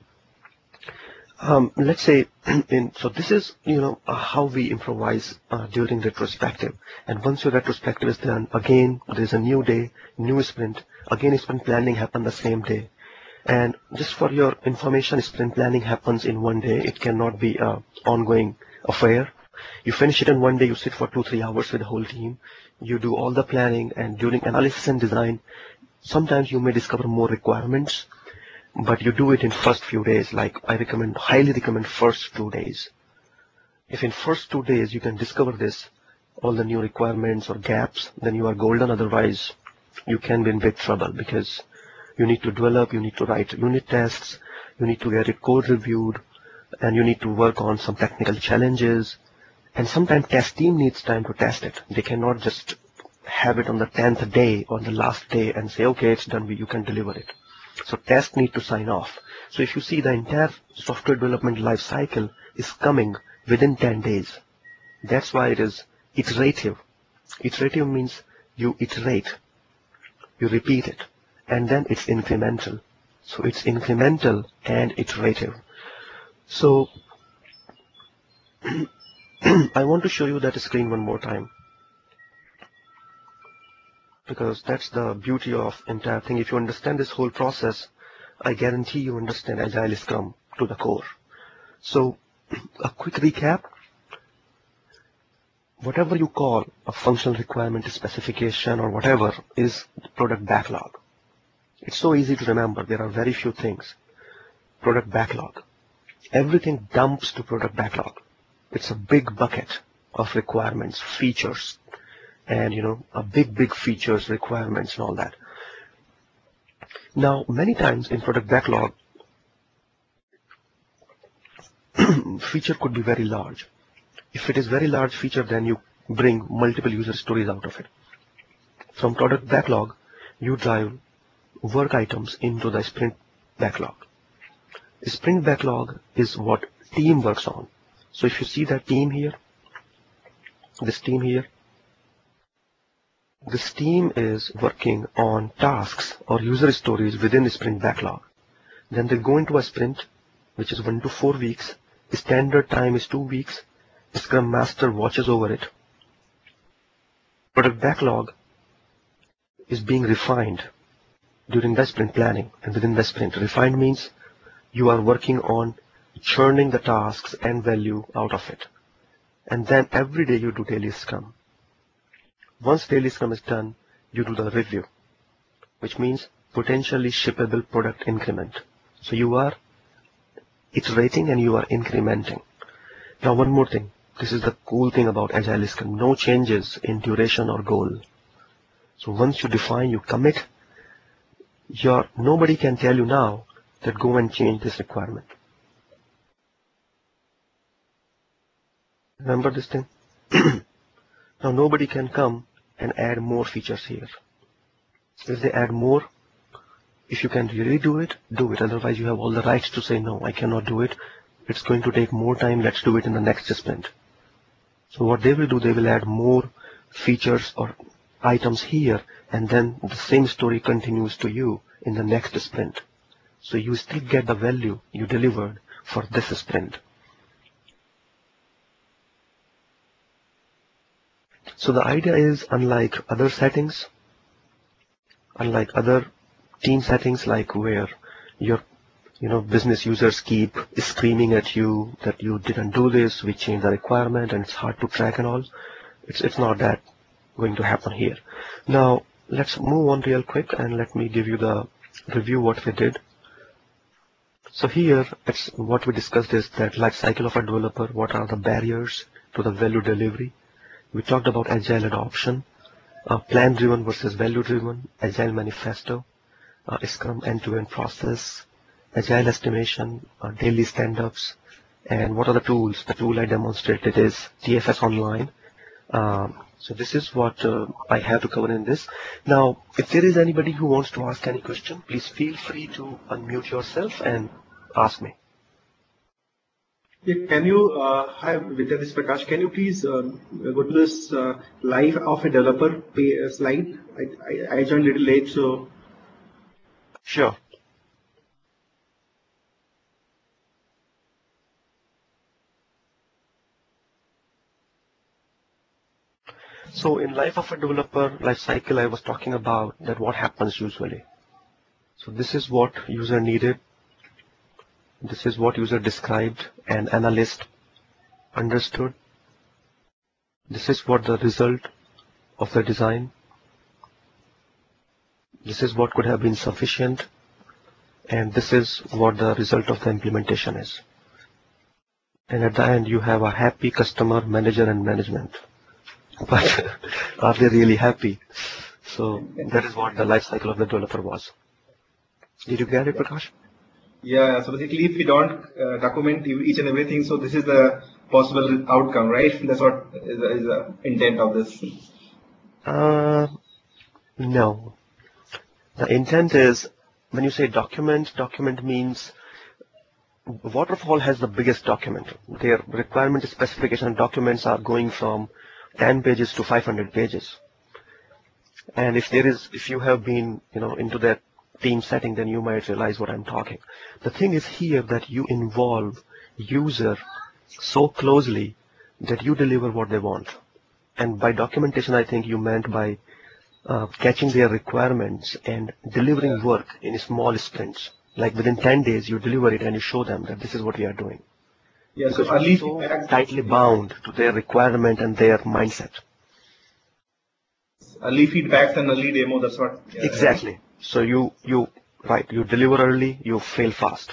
um, let's say, in, so this is, you know, uh, how we improvise uh, during retrospective. And once your retrospective is done, again, there's a new day, new sprint. Again, sprint planning happens the same day. And just for your information, sprint planning happens in one day. It cannot be an ongoing affair. You finish it in one day, you sit for two, three hours with the whole team. You do all the planning, and during analysis and design, sometimes you may discover more requirements, but you do it in first few days. Like I recommend, highly recommend first two days. If in first two days you can discover this, all the new requirements or gaps, then you are golden. Otherwise, you can be in big trouble, because you need to develop, you need to write unit tests, you need to get it code reviewed, and you need to work on some technical challenges. And sometimes test team needs time to test it. They cannot just have it on the tenth day or the last day and say, okay, it's done, you can deliver it. So tests need to sign off. So if you see, the entire software development life cycle is coming within ten days. That's why it is iterative. Iterative means you iterate, you repeat it, and then it's incremental. So it's incremental and iterative. So I want to show you that screen one more time, because that's the beauty of entire thing. If you understand this whole process, I guarantee you understand Agile Scrum to the core. So a quick recap. Whatever you call a functional requirement specification or whatever is product backlog. It's so easy to remember. There are very few things. Product backlog. Everything dumps to product backlog. It's a big bucket of requirements, features, and you know, a big, big features, requirements and all that. Now, many times in product backlog, feature could be very large. If it is very large feature, then you bring multiple user stories out of it. From product backlog, you drive work items into the sprint backlog. Sprint backlog is what team works on. So if you see that team here, this team here, this team is working on tasks or user stories within the sprint backlog. Then they go into a sprint, which is one to four weeks. The standard time is two weeks. The Scrum Master watches over it. Product backlog is being refined during the sprint planning and within the sprint. Refined means you are working on churning the tasks and value out of it. And then every day you do daily Scrum. Once daily Scrum is done, you do the review, which means potentially shippable product increment. So you are iterating and you are incrementing. Now one more thing. This is the cool thing about Agile Scrum. No changes in duration or goal. So once you define, you commit, your, nobody can tell you now that go and change this requirement. Remember this thing? Now nobody can come and add more features here. If they add more, if you can really do it, do it. Otherwise you have all the rights to say, no, I cannot do it. It's going to take more time. Let's do it in the next sprint. So what they will do, they will add more features or items here, and then the same story continues to you in the next sprint. So you still get the value you delivered for this sprint. So the idea is, unlike other settings, unlike other team settings, like where your you know, business users keep screaming at you that you didn't do this, we changed the requirement and it's hard to track and all. It's, it's not that going to happen here. Now, let's move on real quick and let me give you the review what we did. So here, it's what we discussed is that life cycle of a developer, what are the barriers to the value delivery. We talked about Agile adoption, uh, plan-driven versus value-driven, Agile manifesto, uh, Scrum end-to-end process, Agile estimation, uh, daily stand-ups, and what are the tools? The tool I demonstrated is T F S Online. Um, so this is what uh, I have to cover in this. Now, if there is anybody who wants to ask any question, please feel free to unmute yourself and ask me. Yeah, can you, uh, hi Vidya, this is Prakash, can you please uh, go to this uh, life of a developer pay, uh, slide? I, I, I joined a little late, so. Sure. So in life of a developer life cycle, I was talking about that what happens usually. So this is what user needed. This is what user described and analyst understood. This is what the result of the design. This is what could have been sufficient. And this is what the result of the implementation is. And at the end, you have a happy customer, manager, and management. But are they really happy? So that is what the life cycle of the developer was. Did you get it, Prakash? Yeah, so basically if we don't uh, document each and everything, so this is the possible outcome, right? That's what is the, is the intent of this. Uh, no. The intent is, when you say document, document means Waterfall has the biggest document. Their requirement specification documents are going from ten pages to five hundred pages. And if there is, if you have been, you know, into that team setting, then you might realize what I'm talking. The thing is here that you involve user so closely that you deliver what they want. And by documentation, I think you meant by uh, catching their requirements and delivering work in small sprints. Like within ten days, you deliver it and you show them that this is what we are doing. Yeah, because so early so feedback, tightly bound to their requirement and their mindset. early feedbacks and early demo. That's what. Yeah, Exactly. So you you right, you deliver early, you fail fast.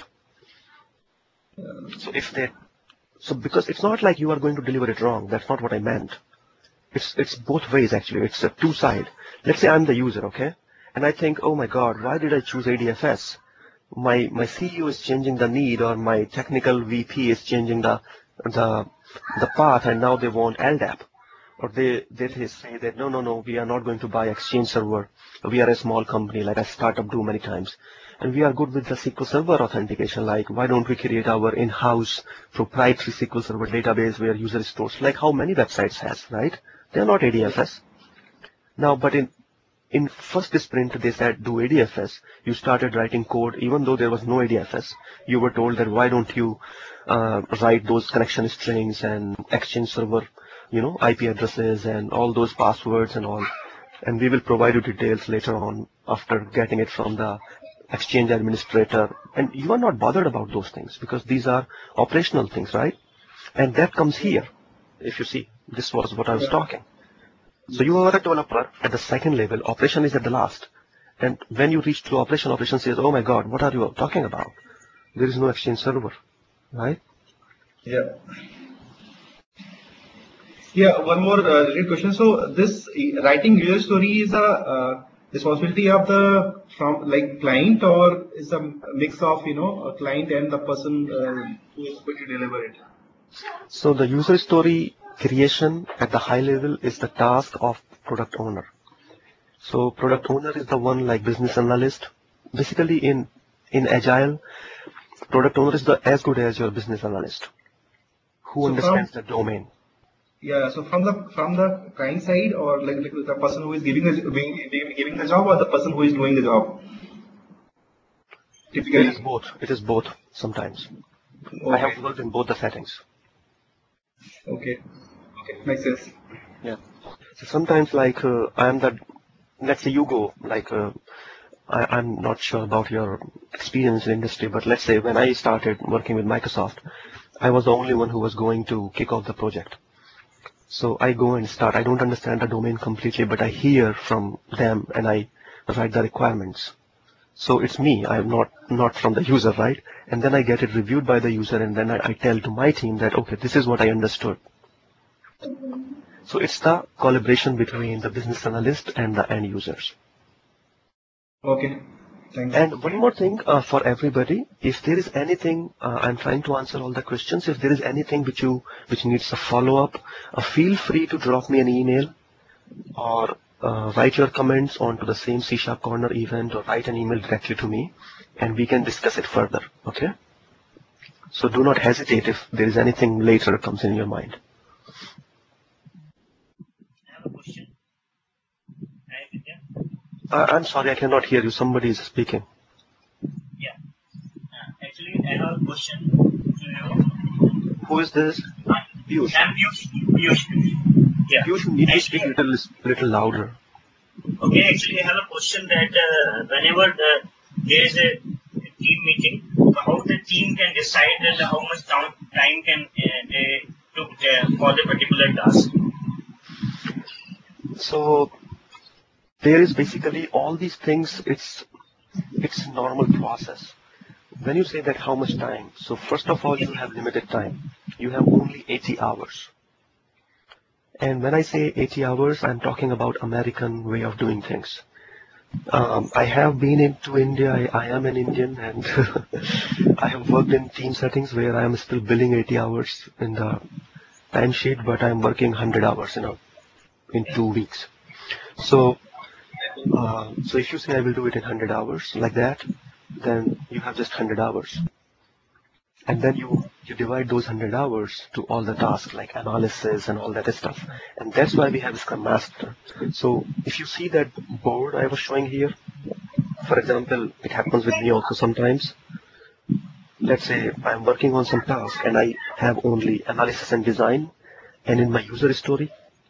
So if they, so because it's not like you are going to deliver it wrong. That's not what I meant. It's it's both ways actually. It's a two side. Let's say I'm the user, okay, and I think, oh my God, why did I choose A D F S? My my C E O is changing the need, or my technical V P is changing the the the path, and now they want L D A P. Or they, they say that, no, no, no, we are not going to buy Exchange Server. We are a small company, like a startup do many times. And we are good with the S Q L Server authentication. Like, why don't we create our in-house proprietary S Q L Server database where user stores, like how many websites has, right? They are not A D F S. Now, but in, in first sprint, they said, do A D F S. You started writing code, even though there was no A D F S. You were told that, why don't you uh, write those connection strings and Exchange Server, you know, I P addresses and all those passwords and all, and we will provide you details later on after getting it from the Exchange administrator. And you are not bothered about those things because these are operational things, right? And that comes here. If you see, this was what I was talking. So you are a developer at the second level, operation is at the last. And when you reach to operation, operation says, oh my God, what are you talking about? There is no Exchange Server, right? Yeah. Yeah, one more uh, related question. So this uh, writing user story is a uh, responsibility of the from like client, or is a mix of, you know, a client and the person uh, who is going to deliver it? So the user story creation at the high level is the task of product owner. So product owner is the one like business analyst. Basically in in agile, product owner is the as good as your business analyst who So understands from the domain. yeah, so from the from the client side, or like, like the person who is giving the giving, giving the job, or the person who is doing the job. It Typically. is both. It is both sometimes. Okay. I have worked in both the settings. Okay. Okay. Makes sense. Yeah. So sometimes like uh, I am the, let's say you go, like uh, I, I'm not sure about your experience in industry, but let's say when I started working with Microsoft, I was the only one who was going to kick off the project. So I go and start. I don't understand the domain completely, but I hear from them and I write the requirements. So it's me. I'm not not from the user, right? And then I get it reviewed by the user, and then I, I tell to my team that, okay, this is what I understood. So it's the collaboration between the business analyst and the end users. Okay. Thanks. And one more thing uh, for everybody, if there is anything, uh, I'm trying to answer all the questions. If there is anything which you which needs a follow-up, uh, feel free to drop me an email or uh, write your comments onto the same C Sharp Corner event, or write an email directly to me, and we can discuss it further. Okay? So do not hesitate if there is anything later comes in your mind. I have a question. Hi, Vidya. Uh, I'm sorry, I cannot hear you. Somebody is speaking. Yeah. Uh, actually, I have a question to you. Who is this? Piyush. I'm Piyush. Piyush. Yeah. Piyush, you need to speak a Actually, little, little louder. okay, actually, I have a question that uh, whenever the, there is a team meeting, how the team can decide that how much time time can uh, they took uh, for the particular task. So there is basically all these things. It's it's a normal process. When you say that how much time, so first of all, you have limited time. You have only eighty hours. And when I say eighty hours, I'm talking about American way of doing things. Um, I have been into India. I, I am an Indian, and I have worked in team settings where I am still billing eighty hours in the timesheet, but I'm working one hundred hours in a, in two weeks. So, uh, so if you say I will do it in one hundred hours like that, then you have just one hundred hours. And then you, you divide those one hundred hours to all the tasks like analysis and all that stuff. And that's why we have Scrum Master. So if you see that board I was showing here, for example, it happens with me also sometimes. Let's say I'm working on some task and I have only analysis and design, and in my user story,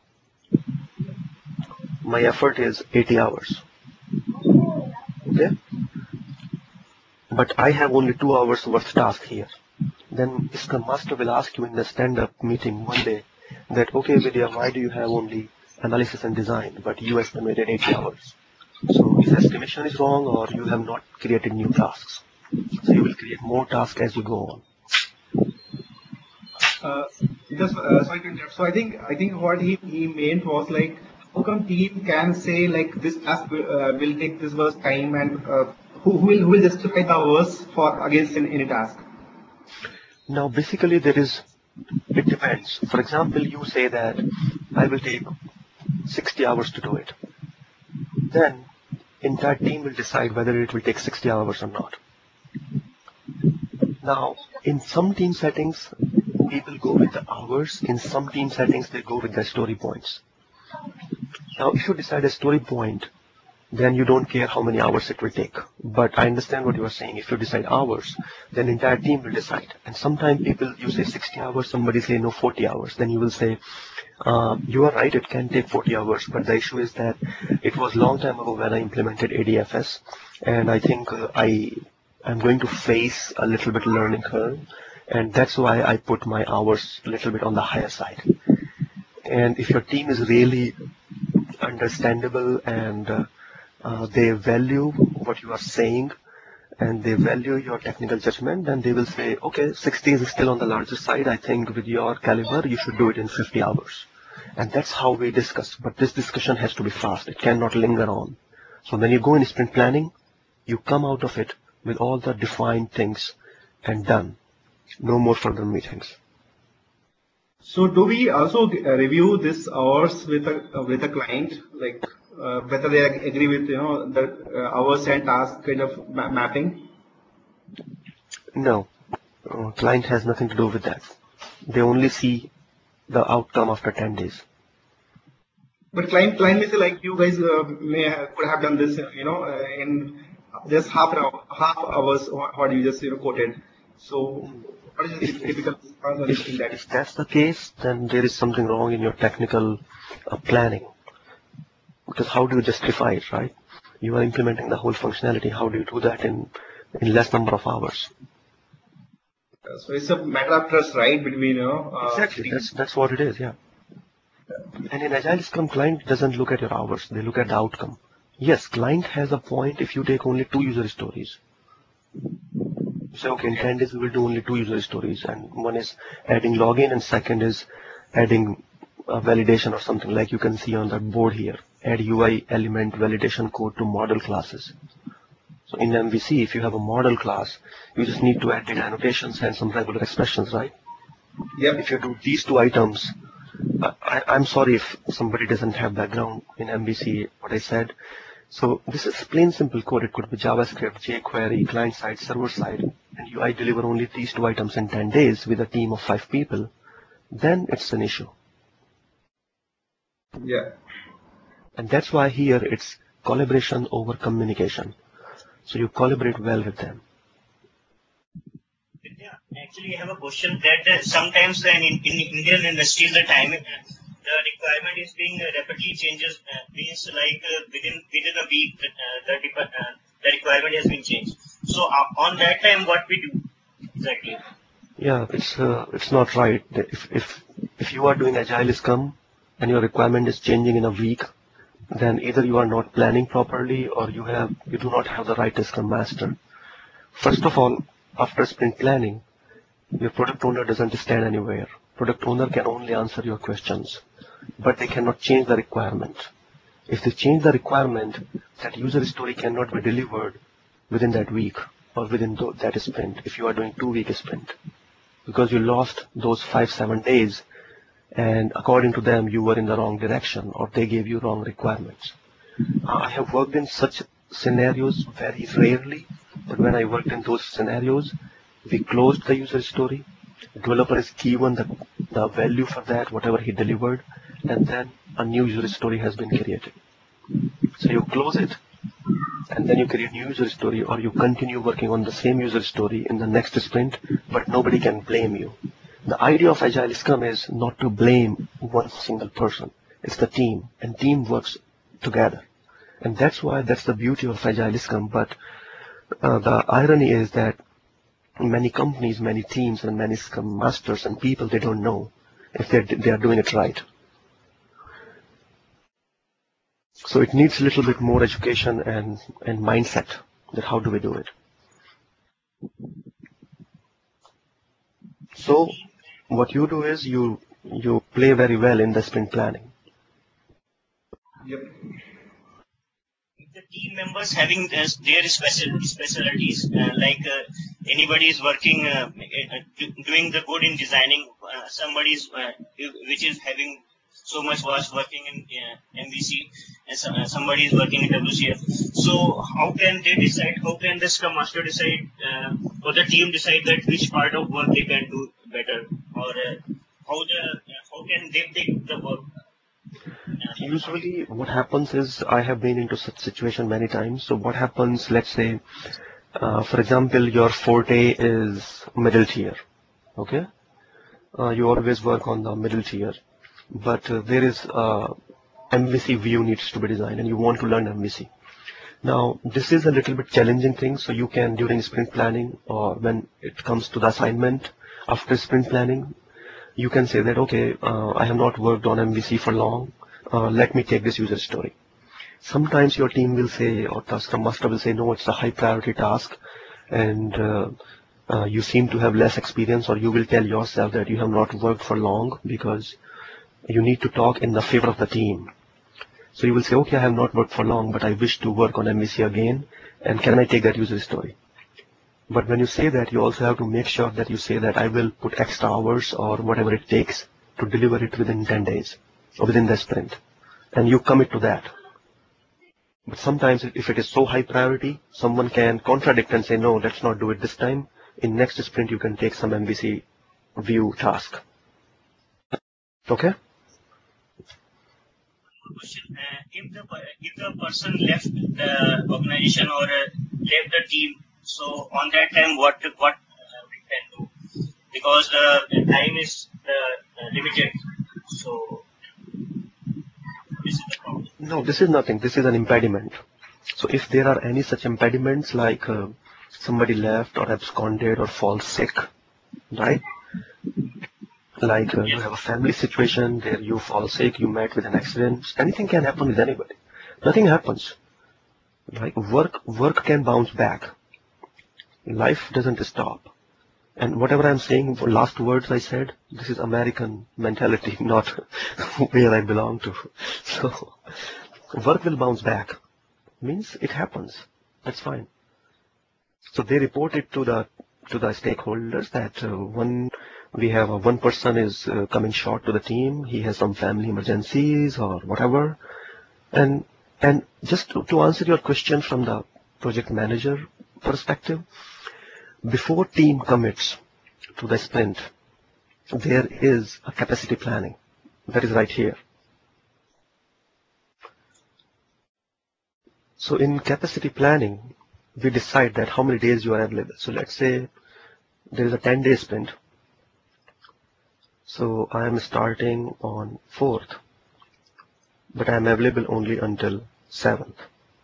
my effort is eighty hours. Okay? But I have only two hours worth task here. Then Scrum Master will ask you in the stand-up meeting one day that, okay, Vidya, why do you have only analysis and design, but you estimated eighty hours? So his estimation is wrong, or you have not created new tasks. So you will create more tasks as you go on. Uh, just uh, sorry to interrupt. So I think I think what he, he meant was like, how come team can say like this task will, uh, will take this much time, and uh, who, who will who will justify the hours for against any, any task? Now basically there is, it depends. For example, you say that I will take sixty hours to do it. Then entire team will decide whether it will take sixty hours or not. Now in some team settings, people go with the hours. In some team settings, they go with the story points. Now if you decide a story point, then you don't care how many hours it will take. But I understand what you are saying. If you decide hours, then entire team will decide. And sometimes people, you say sixty hours, somebody say no, forty hours. Then you will say, uh, you are right, it can take forty hours. But the issue is that it was long time ago when I implemented A D F S. And I think uh, I am going to face a little bit learning curve. And that's why I put my hours a little bit on the higher side. And if your team is really understandable and uh, Uh, they value what you are saying and they value your technical judgment, then they will say, okay, sixty is still on the larger side. I think with your caliber, you should do it in fifty hours. And that's how we discuss. But this discussion has to be fast. It cannot linger on. So when you go in sprint planning, you come out of it with all the defined things and done. No more further meetings. So do we also uh, review this hours with a uh, with a client, like uh, whether they agree with you know the uh, hours and task kind of ma mapping? No, uh, client has nothing to do with that. They only see the outcome after ten days. But client client may say like, you guys uh, may have, could have done this, you know, uh, in just half an hour, half hours what you just you know quoted. So what is the typical response in that? If that's the case, then there is something wrong in your technical uh, planning. Because how do you justify it, right? You are implementing the whole functionality. How do you do that in in less number of hours? So it's a matter of trust, right, between you know. Uh, exactly. That's that's what it is. Yeah. And in Agile Scrum, client doesn't look at your hours. They look at the outcome. Yes, client has a point if you take only two user stories. You say, okay, in ten days we will do only two user stories, and one is adding login and second is adding a validation or something like you can see on the board here. Add U I element validation code to model classes. So in M V C, if you have a model class, you just need to add data annotations and some regular expressions, right? Yep. If you do these two items, I, I'm sorry if somebody doesn't have background in M V C, what I said. So this is plain simple code. It could be JavaScript, jQuery, client side, server side, and you I deliver only these two items in ten days with a team of five people, then it's an issue. Yeah. And that's why here it's collaboration over communication. So you collaborate well with them. Yeah, actually I have a question that uh, sometimes uh, in, in Indian industry the time uh, the requirement is being uh, rapidly changes, uh, means like uh, within within a week uh, the, uh, the requirement has been changed. So uh, on that time what we do exactly? Yeah, it's uh, it's not right. If if if you are doing Agile Scrum and your requirement is changing in a week, then either you are not planning properly or you have you do not have the right Scrum Master. First of all, after sprint planning, your product owner doesn't stand anywhere. Product owner can only answer your questions. but they cannot change the requirement. If they change the requirement, that user story cannot be delivered within that week or within that sprint if you are doing two-week sprint, because you lost those five, seven days, and according to them, you were in the wrong direction or they gave you wrong requirements. I have worked in such scenarios very rarely, but when I worked in those scenarios, we closed the user story. The developer is given the, the value for that, whatever he delivered, and then a new user story has been created. So you close it, and then you create a new user story, or you continue working on the same user story in the next sprint, but nobody can blame you. The idea of Agile Scrum is not to blame one single person. It's the team, and team works together. And that's why that's the beauty of Agile Scrum. But uh, the irony is that many companies, many teams, and many Scrum masters and people, they don't know if they're, they are doing it right. So it needs a little bit more education and, and mindset that how do we do it. So what you do is you, you play very well in the sprint planning. Yep. The team members having uh, their special specialties, uh, like uh, anybody is working, uh, uh, doing the good in designing, uh, somebody is, uh, which is having so much was working in uh, M V C, and so, uh, somebody is working in W C F. So how can they decide, how can the Scrum Master decide, uh, or the team decide that which part of work they can do better, or uh, how, the, uh, how can they take the work? Usually what happens is, I have been into such situation many times. So what happens, let's say, uh, for example, your forte is middle tier, okay? Uh, you always work on the middle tier, but uh, there is uh, M V C view needs to be designed and you want to learn M V C. Now, this is a little bit challenging thing, so you can, during sprint planning or when it comes to the assignment after sprint planning, you can say that, okay, uh, I have not worked on M V C for long. Uh, let me take this user story. Sometimes your team will say, or the Scrum Master will say, no, it's a high priority task, and uh, uh, you seem to have less experience, or you will tell yourself that you have not worked for long because you need to talk in the favor of the team. So you will say, okay, I have not worked for long, but I wish to work on M V C again, and can I take that user story? But when you say that, you also have to make sure that you say that I will put extra hours or whatever it takes to deliver it within ten days. Or within the sprint, and you commit to that. But sometimes if it is so high priority, someone can contradict and say, no, let's not do it this time. In next sprint, you can take some M V C view task. Okay? Question. Uh, if the if the person left the organization or uh, left the team, so on that time, what what uh, we can do? Because the time is uh, limited. So. No, this is nothing. This is an impediment. So if there are any such impediments like uh, somebody left or absconded or falls sick, right? Like uh, you have a family situation where you fall sick, you met with an accident, anything can happen with anybody. Nothing happens. Like work, work can bounce back. Life doesn't stop. And whatever I'm saying, for last words I said, this is American mentality, not where I belong to. So, work will bounce back. Means it happens. That's fine. So they report it to the to the stakeholders that uh, one we have a one person is uh, coming short to the team. He has some family emergencies or whatever. And and just to, to answer your question from the project manager perspective. Before team commits to the sprint, there is a capacity planning. That is right here. So in capacity planning, we decide that how many days you are available. So let's say there is a ten day sprint. So I am starting on fourth, but I am available only until seventh.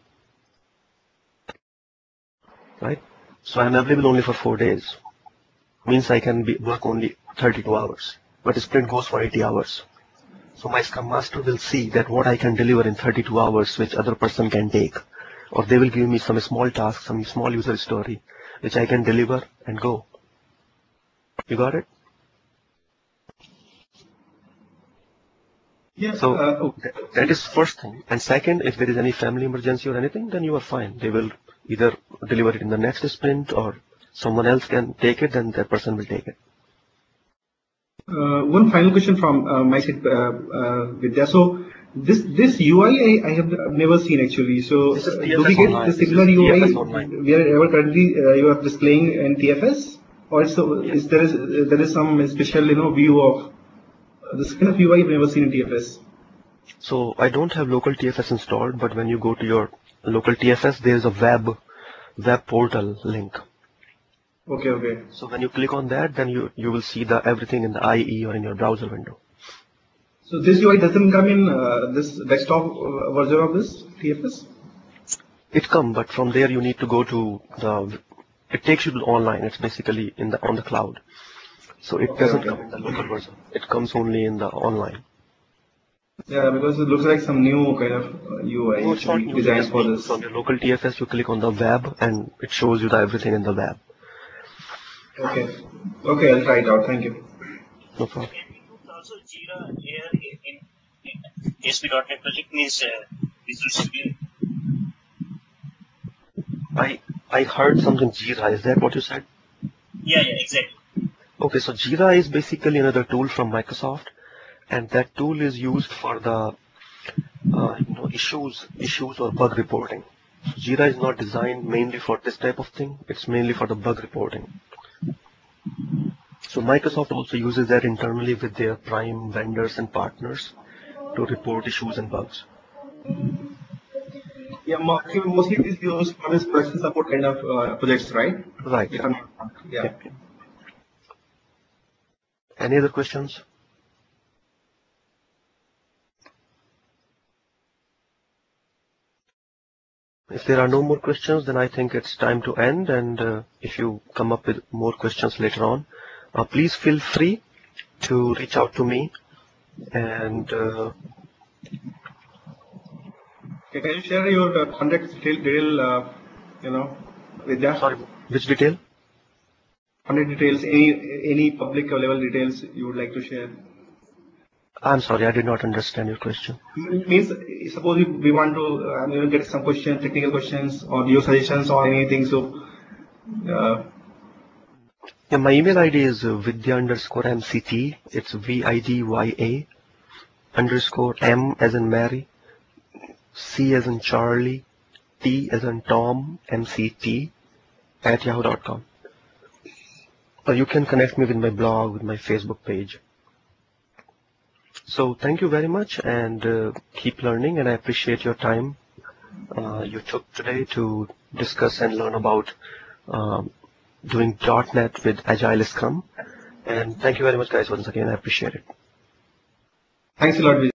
Right? So I am available only for four days. Means I can be, work only thirty-two hours. But the sprint goes for eighty hours. So my Scrum Master will see that what I can deliver in thirty-two hours, which other person can take. Or they will give me some small task, some small user story, which I can deliver and go. You got it? Yeah. So uh, okay. th- that is first thing. And second, if there is any family emergency or anything, then you are fine. They will either deliver it in the next sprint or someone else can take it, then that person will take it. Uh, one final question from uh, my side, uh, uh, Vidya. So this this U I I, I have never seen actually. So This is uh, T F do S we get online. the This is similar U I T F S online. wherever currently uh, you are displaying in T F S, or so Yes. is there is uh, there is some special you know view of uh, this kind of U I I've never seen in T F S. So I don't have local T F S installed, but when you go to your local T F S, there is a web web portal link. Okay, okay. So when you click on that, then you you will see the everything in the I E or in your browser window. So this U I doesn't come in uh, this desktop uh, version of this T F S? It come, but from there you need to go to the. It takes you to online. It's basically in the on the cloud. So it Okay, doesn't okay. come in the local version. It comes only in the online. Yeah, because it looks like some new kind of uh, U I No, it's not actually new. You designed just for need to, this. from your local T F S, you click on the web and it shows you the everything in the web. Okay. Okay, I'll try it out. Thank you. No problem. Can we put also Jira here in, in, in A S P dot net project means uh, Visual Studio? I I heard something Jira. Is that what you said? Yeah, yeah, exactly. Okay, so Jira is basically another tool from Microsoft, and that tool is used for the uh, you know issues issues or bug reporting. Jira is not designed mainly for this type of thing. It's mainly for the bug reporting. So Microsoft also uses that internally with their prime vendors and partners to report issues and bugs. Yeah, mo- mostly it is used for this production support kind of uh, projects, right? Right. If I'm not wrong. Yeah. Yep. Any other questions? If there are no more questions, then I think it's time to end. And uh, if you come up with more questions later on, uh, please feel free to reach out to me. And uh, Okay, can you share your uh, contact detail, detail uh, you know, Vidya? sorry, which detail? Contact details, any any public level details you would like to share? I'm sorry, I did not understand your question. M- Means, suppose we, we want to uh, you know, get some questions, technical questions, or your suggestions or anything. So, uh, Yeah, my email I D is uh, vidya underscore mct. It's V I D Y A underscore M as in Mary, C as in Charlie, T as in Tom, M C T at yahoo dot com. Or you can connect me with my blog, with my Facebook page. So thank you very much and uh, keep learning, and I appreciate your time uh, you took today to discuss and learn about um, doing .NET with Agile Scrum. And thank you very much guys once again, I appreciate it. thanks a lot, Vidya.